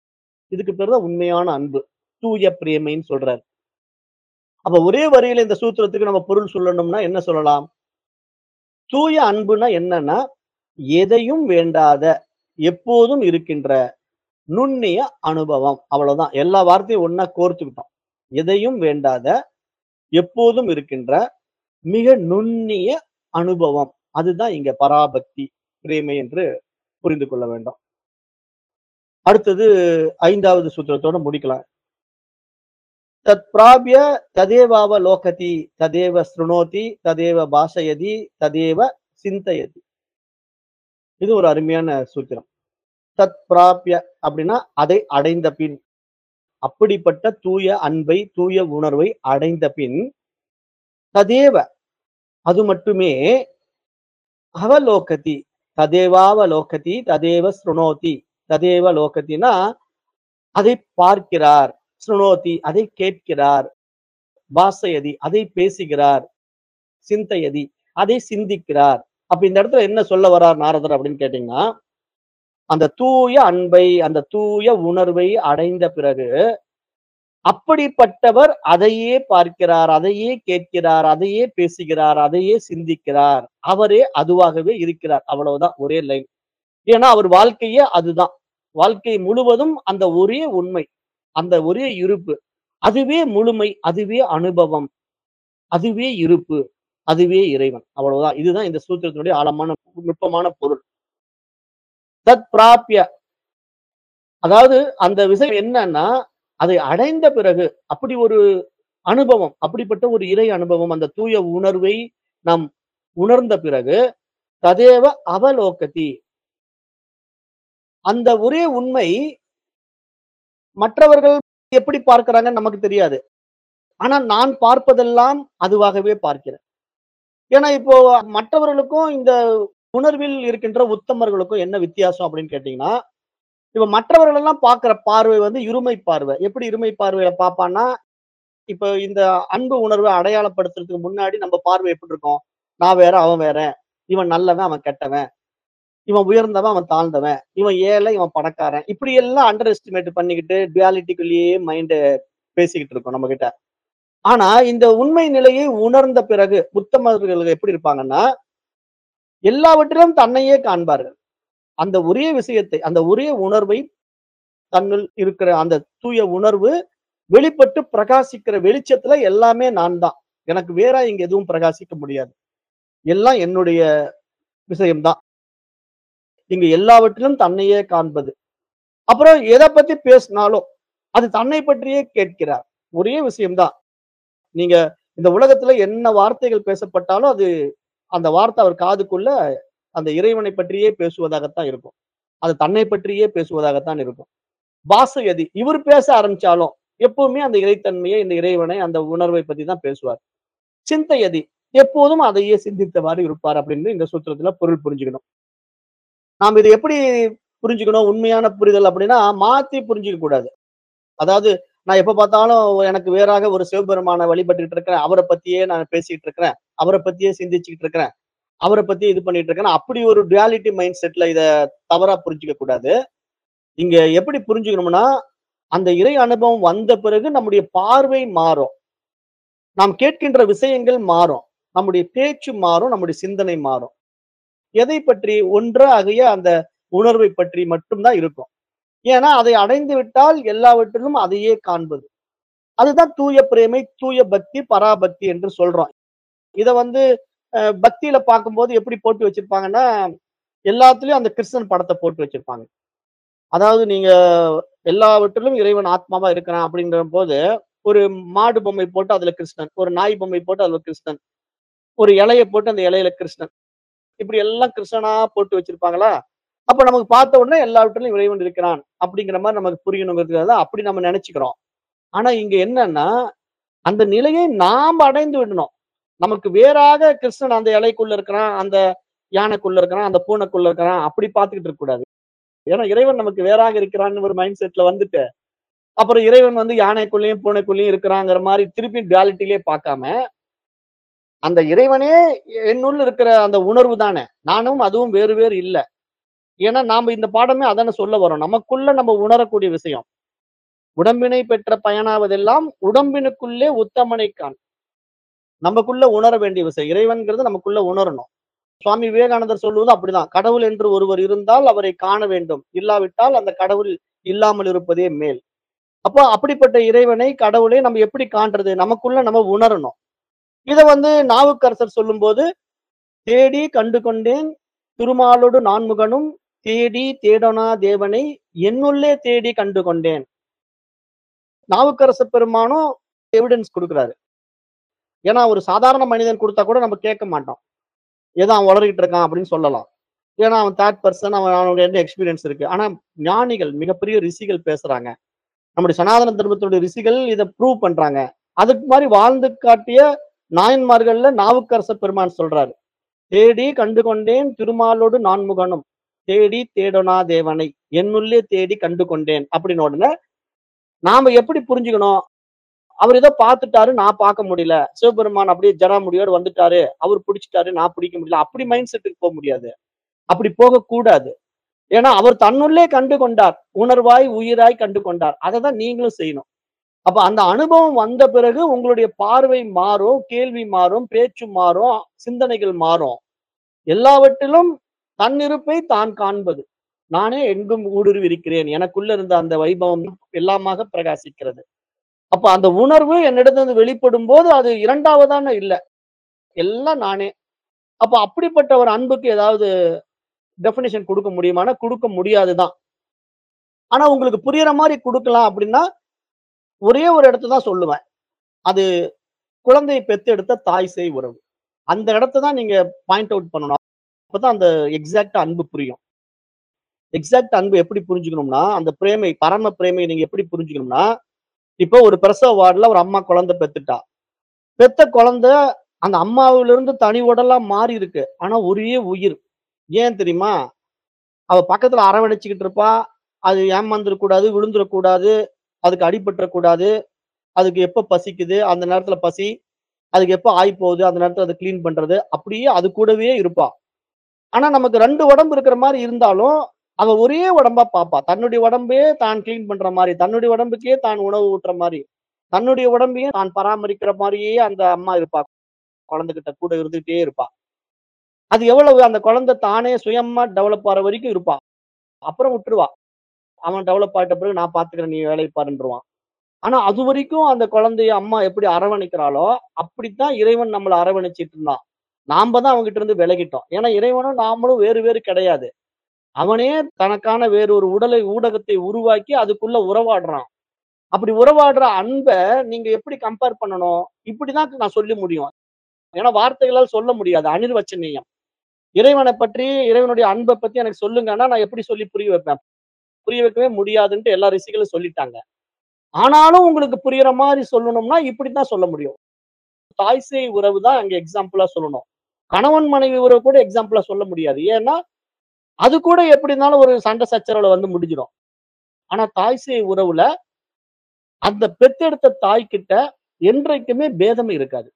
இதுக்கு பேரு தான் உண்மையான அன்பு. தூய பிரேமைன்னு சொல்றாரு. அப்ப ஒரே வரியில இந்த சூத்திரத்துக்கு நம்ம பொருள் சொல்லணும்னா என்ன சொல்லலாம்? தூய அன்புனா என்னன்னா, எதையும் வேண்டாத, எப்போதும் இருக்கின்ற நுண்ணிய அனுபவம். அவ்வளவுதான். எல்லா வார்த்தையும் ஒண்ணா கோர்த்துக்கிட்டோம். எதையும் வேண்டாத, எப்போதும் இருக்கின்ற மிக நுண்ணிய அனுபவம். அதுதான் இங்க பராபக்தி, பிரேமை என்று புரிந்து கொள்ள வேண்டும். அடுத்தது ஐந்தாவது சூத்திரத்தோட முடிக்கலாம். தத் பிராப்ய ததேவாவ லோகதி, ததேவ ஸ்ருணோதி, ததேவ பாஷயதி, ததேவ சிந்தயதி. இது ஒரு அருமையான சூத்திரம். தத் பிராப்ய அப்படின்னா அதை அடைந்த பின், அப்படிப்பட்ட தூய அன்பை, தூய உணர்வை அடைந்த பின், ததேவ அது மட்டுமே அவலோகதி, ததேவாவலோகதி, ததேவ ஸ்ருணோதி, ததேவ லோகதினா அதை பார்க்கிறார், ஸ்ருணோதி அதை கேட்கிறார், பாஷயதி அதை பேசுகிறார், சிந்தயதி அதை சிந்திக்கிறார். அப்ப இந்த இடத்துல என்ன சொல்ல வர்றார் நாரதர் அப்படின்னு கேட்டீங்கன்னா, அந்த தூய அன்பை, அந்த தூய உணர்வை அடைந்த பிறகு, அப்படிப்பட்டவர் அதையே பார்க்கிறார், அதையே கேட்கிறார், அதையே பேசுகிறார், அதையே சிந்திக்கிறார். அவரே அதுவாகவே இருக்கிறார். அவ்வளவுதான் ஒரே லைன். ஏன்னா அவர் வாழ்க்கையே அதுதான். வாழ்க்கை முழுவதும் அந்த ஒரே உண்மை, அந்த ஒரே இருப்பு. அதுவே முழுமை, அதுவே அனுபவம், அதுவே இருப்பு, அதுவே இறைவன். அவ்வளவுதான். இதுதான் இந்த சூத்திரத்தினுடைய ஆழமான, நுட்பமான பொருள். தத் பிராப்ய அதாவது அந்த விஷயம் என்னன்னா, அதை அடைந்த பிறகு அப்படி ஒரு அனுபவம், அப்படிப்பட்ட ஒரு இறை அனுபவம், அந்த தூய உணர்வை நாம் உணர்ந்த பிறகு, ததேவ அவலோகதி அந்த ஒரே உண்மை மற்றவர்கள் எப்படி பார்க்கிறாங்கன்னு நமக்கு தெரியாது. ஆனா நான் பார்ப்பதெல்லாம் அதுவாகவே பார்க்கிறேன். ஏன்னா இப்போ மற்றவர்களுக்கும் இந்த உணர்வில் இருக்கின்ற உத்தமர்களுக்கும் என்ன வித்தியாசம் அப்படின்னு கேட்டீங்கன்னா, இப்ப மற்றவர்கள் எல்லாம் பார்க்கிற பார்வை வந்து இருமை பார்வை. எப்படி இருமை பார்வையில பார்ப்பான்னா, இப்ப இந்த அன்பு உணர்வை அடையாளப்படுத்துறதுக்கு முன்னாடி நம்ம பார்வை எப்படி இருக்கும்? நான் வேற, அவன் வேற. இவன் நல்லவன், அவன் கெட்டவன். இவன் உயர்ந்தவன், அவன் தாழ்ந்தவன். இவன் ஏழை, இவன் பணக்காரன். இப்படி எல்லாம் அண்டர் எஸ்டிமேட் பண்ணிக்கிட்டு டுயாலிட்டிக்குள்ளேயே மைண்ட் பேசிக்கிட்டு இருக்கோம் நம்மகிட்ட. ஆனா இந்த உண்மை நிலையை உணர்ந்த பிறகு உத்தமர்கள் எப்படி இருப்பாங்கன்னா, எல்லாவற்றிலும் தன்னையே காண்பார்கள். அந்த ஒரே விஷயத்தை, அந்த ஒரே உணர்வை தன்னுள் இருக்கிற அந்த தூய உணர்வு வெளிப்பட்டு பிரகாசிக்கிற வெளிச்சத்துல எல்லாமே நான் தான். எனக்கு வேற இங்க எதுவும் பிரகாசிக்க முடியாது. எல்லாம் என்னுடைய விஷயம் தான். இங்க எல்லாவற்றிலும் தன்னையே காண்பது. அப்புறம் எதை பத்தி பேசினாலும் அது தன்னை பற்றியே கேட்கிறார். ஒரே விஷயம் தான். நீங்க இந்த உலகத்துல என்ன வார்த்தைகள் பேசப்பட்டாலும் அது அந்த வார்த்தை அவர் காதுக்குள்ள அந்த இறைவனை பற்றியே பேசுவதாகத்தான் இருக்கும். அது தன்னை பற்றியே பேசுவதாகத்தான் இருக்கும். பாசயதி இவர் பேச ஆரம்பிச்சாலும் எப்பவுமே அந்த இறைத்தன்மையை, இந்த இறைவனை, அந்த உணர்வை பத்தி தான் பேசுவார். சிந்தையதி எப்போதும் அதையே சிந்தித்தவாறு இருப்பார் அப்படின்னு இந்த சூத்திரத்துல பொருள் புரிஞ்சுக்கணும். நாம் இதை எப்படி புரிஞ்சுக்கணும்? உண்மையான புரிதல் அப்படின்னா மாத்தி புரிஞ்சுக்க கூடாது. அதாவது நான் எப்ப பார்த்தாலும் எனக்கு வேறாக ஒரு சிவபெருமான வழிபட்டுட்டு இருக்கிறேன். அவரை பத்தியே நான் பேசிட்டு இருக்கிறேன். அவரை பத்தியே சிந்திச்சுக்கிட்டு இருக்கிறேன். அவரை பத்தி இது பண்ணிட்டு இருக்கேன். அப்படி ஒரு டுயாலிட்டி மைண்ட் செட்ல இத தவறா புரிஞ்சுக்க கூடாது. இங்க எப்படி புரிஞ்சுக்கணும்னா, அந்த இறை அனுபவம் வந்த பிறகு நம்முடைய பார்வை மாறும். நாம் கேட்கின்ற விஷயங்கள் மாறும். நம்முடைய பேச்சு மாறும். நம்முடைய சிந்தனை மாறும். எதை பற்றி? ஒன்றாகிய அந்த உணர்வை பற்றி மட்டும்தான் இருக்கும். ஏன்னா அதை அடைந்து விட்டால் எல்லாவற்றிலும் அதையே காண்பது. அதுதான் தூய பிரேமை, தூய பக்தி, பராபக்தி என்று சொல்றோம். இத வந்து அ பக்தியில பார்க்கும்போது எப்படி போட்டு வச்சிருப்பாங்கன்னா, எல்லாத்துலயும் அந்த கிருஷ்ணன் படத்த போட்டு வச்சிருப்பாங்க. அதாவது நீங்க எல்லாவற்றிலும் இறைவன் ஆத்மாவா இருக்கிறான் அப்படிங்கிறபோது, ஒரு மாடு பொம்மை போட்டு அதுல கிருஷ்ணன், ஒரு நாய் பொம்மை போட்டு அதுல கிருஷ்ணன், ஒரு இலைய போட்டு அந்த இலையில கிருஷ்ணன். இப்படி எல்லாம் கிருஷ்ணனா போட்டு வச்சிருப்பாங்களா? அப்ப நமக்கு பார்த்த உடனே எல்லாவற்றிலும் இறைவன் இருக்கிறான் அப்படிங்கிற மாரி நமக்கு புரியணுங்கிறதுக்காக தான் அப்படி நம்ம நெனச்சுக்கிறோம். ஆனா இங்க என்னன்னா, அந்த நிலையை நாம் அடைந்து விடணும். நமக்கு வேறாக கிருஷ்ணன் அந்த இலைக்குள்ள இருக்கிறான், அந்த யானைக்குள்ள இருக்கிறான், அந்த பூனைக்குள்ள இருக்கிறான், அப்படி பார்த்துக்கிட்டு இருக்கக்கூடாது. ஏன்னா இறைவன் நமக்கு வேறாக இருக்கிறான்னு ஒரு மைண்ட் செட்ல வந்துட்டு, அப்புறம் இறைவன் வந்து யானைக்குள்ளேயும், பூனைக்குள்ளேயும் இருக்கிறாங்கிற மாரி திருப்பி டுயாலிட்டிலே பார்க்காம, அந்த இறைவனே என்னுள் இருக்கிற அந்த உணர்வு தானே. நானும் அதுவும் வேறு வேறு இல்ல. ஏன்னா நாம இந்த பாடமே அதானே சொல்ல வரோம். நமக்குள்ள நம்ம உணரக்கூடிய விஷயம். உடம்பினை பெற்ற பயனாவதெல்லாம் உடம்பினுக்குள்ளே உத்தமனை காண். நமக்குள்ள உணர வேண்டிய விஷயம். இறைவன்கிறது நமக்குள்ள உணரணும். சுவாமி விவேகானந்தர் சொல்லுவது அப்படிதான். கடவுள் என்று ஒருவர் இருந்தால் அவரை காண வேண்டும். இல்லாவிட்டால் அந்த கடவுள் இல்லாமல் இருப்பதே மேல். அப்போ அப்படிப்பட்ட இறைவனை, கடவுளை நம்ம எப்படி காண்றது? நமக்குள்ள நம்ம உணரணும். இத வந்து நாவுக்கரசர் சொல்லும்போது, தேடி கண்டு கொண்டேன் திருமாலொடு நான்முகனும், தேடி தேடொணா தேவனை என்னுள்ளே தேடி கண்டு கொண்டேன். நாவுக்கரச பெருமானும் எவிடன்ஸ் குடுக்குறாரு. ஏன்னா, ஒரு சாதாரண மனிதன் குடுத்தா கூட நம்ம கேட்க மாட்டோம். ஏதோ அவன் உளறிட்டு இருக்கான் அப்படின்னு சொல்லலாம். ஏன்னா, அவன் தேர்ட் பெர்சன் அவன் அவனுடைய என்ன எக்ஸ்பீரியன்ஸ் இருக்கு. ஆனா, ஞானிகள், மிகப்பெரிய ரிஷிகள் பேசுறாங்க. நம்முடைய சனாதன தர்மத்துடைய ரிஷிகள் இத ப்ரூவ் பண்றாங்க. அதுக்கு மாரி வாழ்ந்து காட்டிய நாயன்மார்கள்ல நாவுக்கரசர் பெருமான் சொல்றாரு. தேடி கண்டு கொண்டேன் திருமாலோடு நான்முகனும், தேடி தேடொணா தேவனை என்னுள்ளே தேடி கண்டு கொண்டேன் அப்படின்னு உடனே நாம எப்படி புரிஞ்சுக்கணும்? அவர் ஏதோ பார்த்துட்டாரு, நான் பார்க்க முடியல. சிவபெருமான் அப்படியே ஜடாமுடியோடு வந்துட்டாரு, அவர் பிடிச்சிட்டாரு, நான் பிடிக்க முடியல. அப்படி மைண்ட் செட்டுக்கு போக முடியாது. அப்படி போகக்கூடாது. ஏன்னா, அவர் தன்னுள்ளே கண்டு கொண்டார். உணர்வாய், உயிராய் கண்டு கொண்டார். அததான் நீங்களும் செய்யணும். அப்ப அந்த அனுபவம் வந்த பிறகு உங்களுடைய பார்வை மாறும், கேள்வி மாறும், பேச்சு மாறும், சிந்தனைகள் மாறும். எல்லாவற்றிலும் தன்னிருப்பை தான் காண்பது. நானே எங்கும் ஊடுருவி இருக்கிறேன். எனக்குள்ள இருந்த அந்த வைபவம் எல்லாமாக பிரகாசிக்கிறது. அப்ப அந்த உணர்வு என்னிடத்திலிருந்து வெளிப்படும்போது அது இரண்டாவதான இல்ல. எல்லாம் நானே. அப்ப அப்படிப்பட்ட ஒரு அன்புக்கு ஏதாவது டெஃபினிஷன் குடுக்க முடியுமான்னா, குடுக்க முடியாது தான். ஆனா உங்களுக்கு புரியிற மாரி குடுக்கலாம் அப்படின்னா, ஒரே ஒரு இடத்த தான் சொல்லுவேன். அது குழந்தையை பெத்தெடுத்த தாய் சேய் உறவு. அந்த இடத்த தான் நீங்க பாயிண்ட் அவுட் பண்ணணும். அப்பதான் அந்த எக்ஸாக்ட்டா அன்பு புரியும். எக்ஸாக்ட் அன்பு எப்படி புரிஞ்சுக்கணும்னா, அந்த பிரேமை, பரம பிரேமைய நீங்க எப்படி புரிஞ்சுக்கணும்னா, இப்போ ஒரு பிரசவ வார்டுல ஒரு அம்மா குழந்தை பெத்துட்டா. பெத்த குழந்தை அந்த அம்மாவிலிருந்து தனி உடலா மாறி இருக்கு. ஆனா ஒரே உயிர். ஏன் தெரியுமா? அவ பக்கத்துல அரவணைச்சுக்கிட்டு இருப்பா. அது ஏமாந்துறக்கூடாது, விழுந்துறக்கூடாது, அதுக்கு அடிபட்டுறக்கூடாது. அதுக்கு எப்ப பசிக்குது, அந்த நேரத்துல பசி. அதுக்கு எப்ப ஆய் போகுது, அந்த நேரத்துல அத கிளீன் பண்றது. அப்படியே அது கூடவே இருப்பா. ஆனா நமக்கு ரெண்டு உடம்பு இருக்கிற மாரி இருந்தாலும், அவ ஒரே உடம்பா பாப்பா. தன்னுடைய உடம்பே தான் கிளீன் பண்ற மாரி, தன்னுடைய உடம்புக்கே தான் உணவு ஊட்டுற மாரி, தன்னுடைய உடம்பையே தான் பராமரிக்கிற மாரியே அந்த அம்மா இருப்பா. குழந்தைகிட்ட கூட இருந்துகிட்டே இருப்பா. அது எவ்வளவு அந்த குழந்தை தானே சுயமா டெவலப் ஆற வரைக்கும் இருப்பா. அப்புறம் விட்டுருவா. அவன் டெவலப் ஆயிட்ட பிறகு நான் பார்த்துக்கிறேன், நீ வேலைய பாருன்றுவான். ஆனா அதுவரைக்கும் அந்த குழந்தைய அம்மா எப்படி அரவணைக்கிறாளோ, அப்படித்தான் இறைவன் நம்மள அரவணைச்சிட்டு இருந்தான். நாம தான் அவன்கிட்ட இருந்து விலகிட்டோம். ஏன்னா இறைவனும் நாமளும் வேறு வேறு கிடையாது. அவனே தனக்கான வேறு ஒரு உடலை ஊடகத்தை உருவாக்கி அதுக்குள்ள உறவாடுறான். அப்படி உறவாடுற அன்ப நீங்க எப்படி கம்பேர் பண்ணணும்? இப்படிதான் நான் சொல்ல முடியும். ஏன்னா வார்த்தைகளால் சொல்ல முடியாது. அனிர்வச்சனீயம். இறைவன பற்றி, இறைவனுடைய அன்ப பத்தி எனக்கு சொல்லுங்கன்னா, நான் எப்படி சொல்லி புரிய வைப்பேன்? புரிய வைக்கவே முடியாதுன்ட்டு எல்லா ரிஷிகளும் சொல்லிட்டாங்க. ஆனாலும் உங்களுக்கு புரியிற மாரி சொல்லணும்னா, இப்படித்தான் சொல்ல முடியும். தாய் சேய் உறவு தான் அங்க எக்ஸாம்பிளா சொல்லணும். கணவன் மனைவி உறவு கூட எக்ஸாம்பிளா சொல்ல முடியாது. ஏன்னா, அது கூட எப்படி இருந்தாலும் ஒரு சண்டை சச்சரவுல வந்து முடிஞ்சிடும். ஆனா தாய் சேய் உறவுல அந்த பெத்தெடுத்த தாய்கிட்ட என்றைக்குமே பேதமை இருக்காது.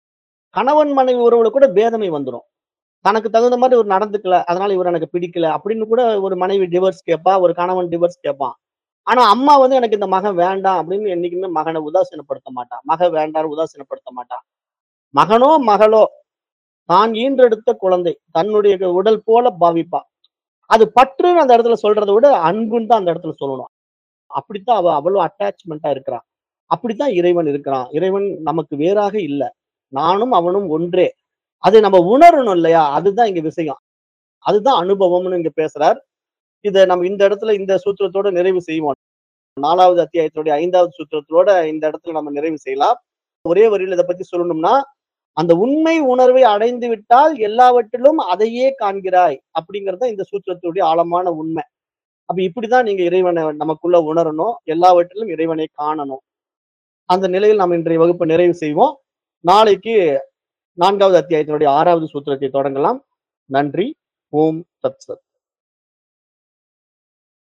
கணவன் மனைவி உறவுல கூட பேதமை வந்துரும். தனக்கு தகுந்த மாரி இவரு நடந்துக்கல. அதனால இவரு எனக்கு பிடிக்கல. அப்படின்னு கூட ஒரு மனைவி டிவோர்ஸ் கேட்பா. ஒரு கணவன் டிவோர்ஸ் கேட்பான். ஆனா அம்மா வந்து எனக்கு இந்த மகன் வேண்டாம் அப்படின்னு என்னைக்குமே மகன உதாசீனப்படுத்த மாட்டா. மக வேண்டான்னு உதாசீனப்படுத்த மாட்டா. மகனோ, மகளோ தான் ஈன்றெடுத்த குழந்தை. தன்னுடைய உடல் போல பாவிப்பா. அது பற்றுன்னு அந்த இடத்துல சொல்றத விட அன்புன்னு தான் அந்த இடத்துல சொல்லணும். அப்படித்தான் அவ அவ்வளவு அட்டாச்மென்ட்டா இருக்கிறா. அப்படித்தான் இறைவன் இருக்கிறான். இறைவன் நமக்கு வேறாக இல்ல. நானும் அவனும் ஒன்றே. அதை நம்ம உணரணும் இல்லையா? அதுதான் இங்க விஷயம். அதுதான் அனுபவம்னு இங்க பேசுறார். இத நம்ம இந்த இடத்துல இந்த சூத்திரத்தோட நிறைவு செய்வோம். நாலாவது அத்தியாயத்தினுடைய ஐந்தாவது சூத்திரத்தோட இந்த இடத்துல நம்ம நிறைவு செய்யலாம். ஒரே வரியில இத பத்தி சொல்லணும்னா, அந்த உண்மை உணர்வை அடைந்து விட்டால் எல்லாவற்றிலும் அதையே காண்கிறாய். அப்படிங்கிறது தான் இந்த சூத்திரத்துடைய ஆழமான உண்மை. அப்ப இப்படிதான் நீங்க இறைவன நமக்குள்ள உணரணும். எல்லாவற்றிலும் இறைவனை காணணும். அந்த நிலையில் நாம் இன்றைய வகுப்பை நிறைவு செய்வோம். நாளைக்கு நான்காவது அத்தியாயத்தினுடைய ஆறாவது சூத்திரத்தை தொடங்கலாம். நன்றி. ஓம் தத் சத்.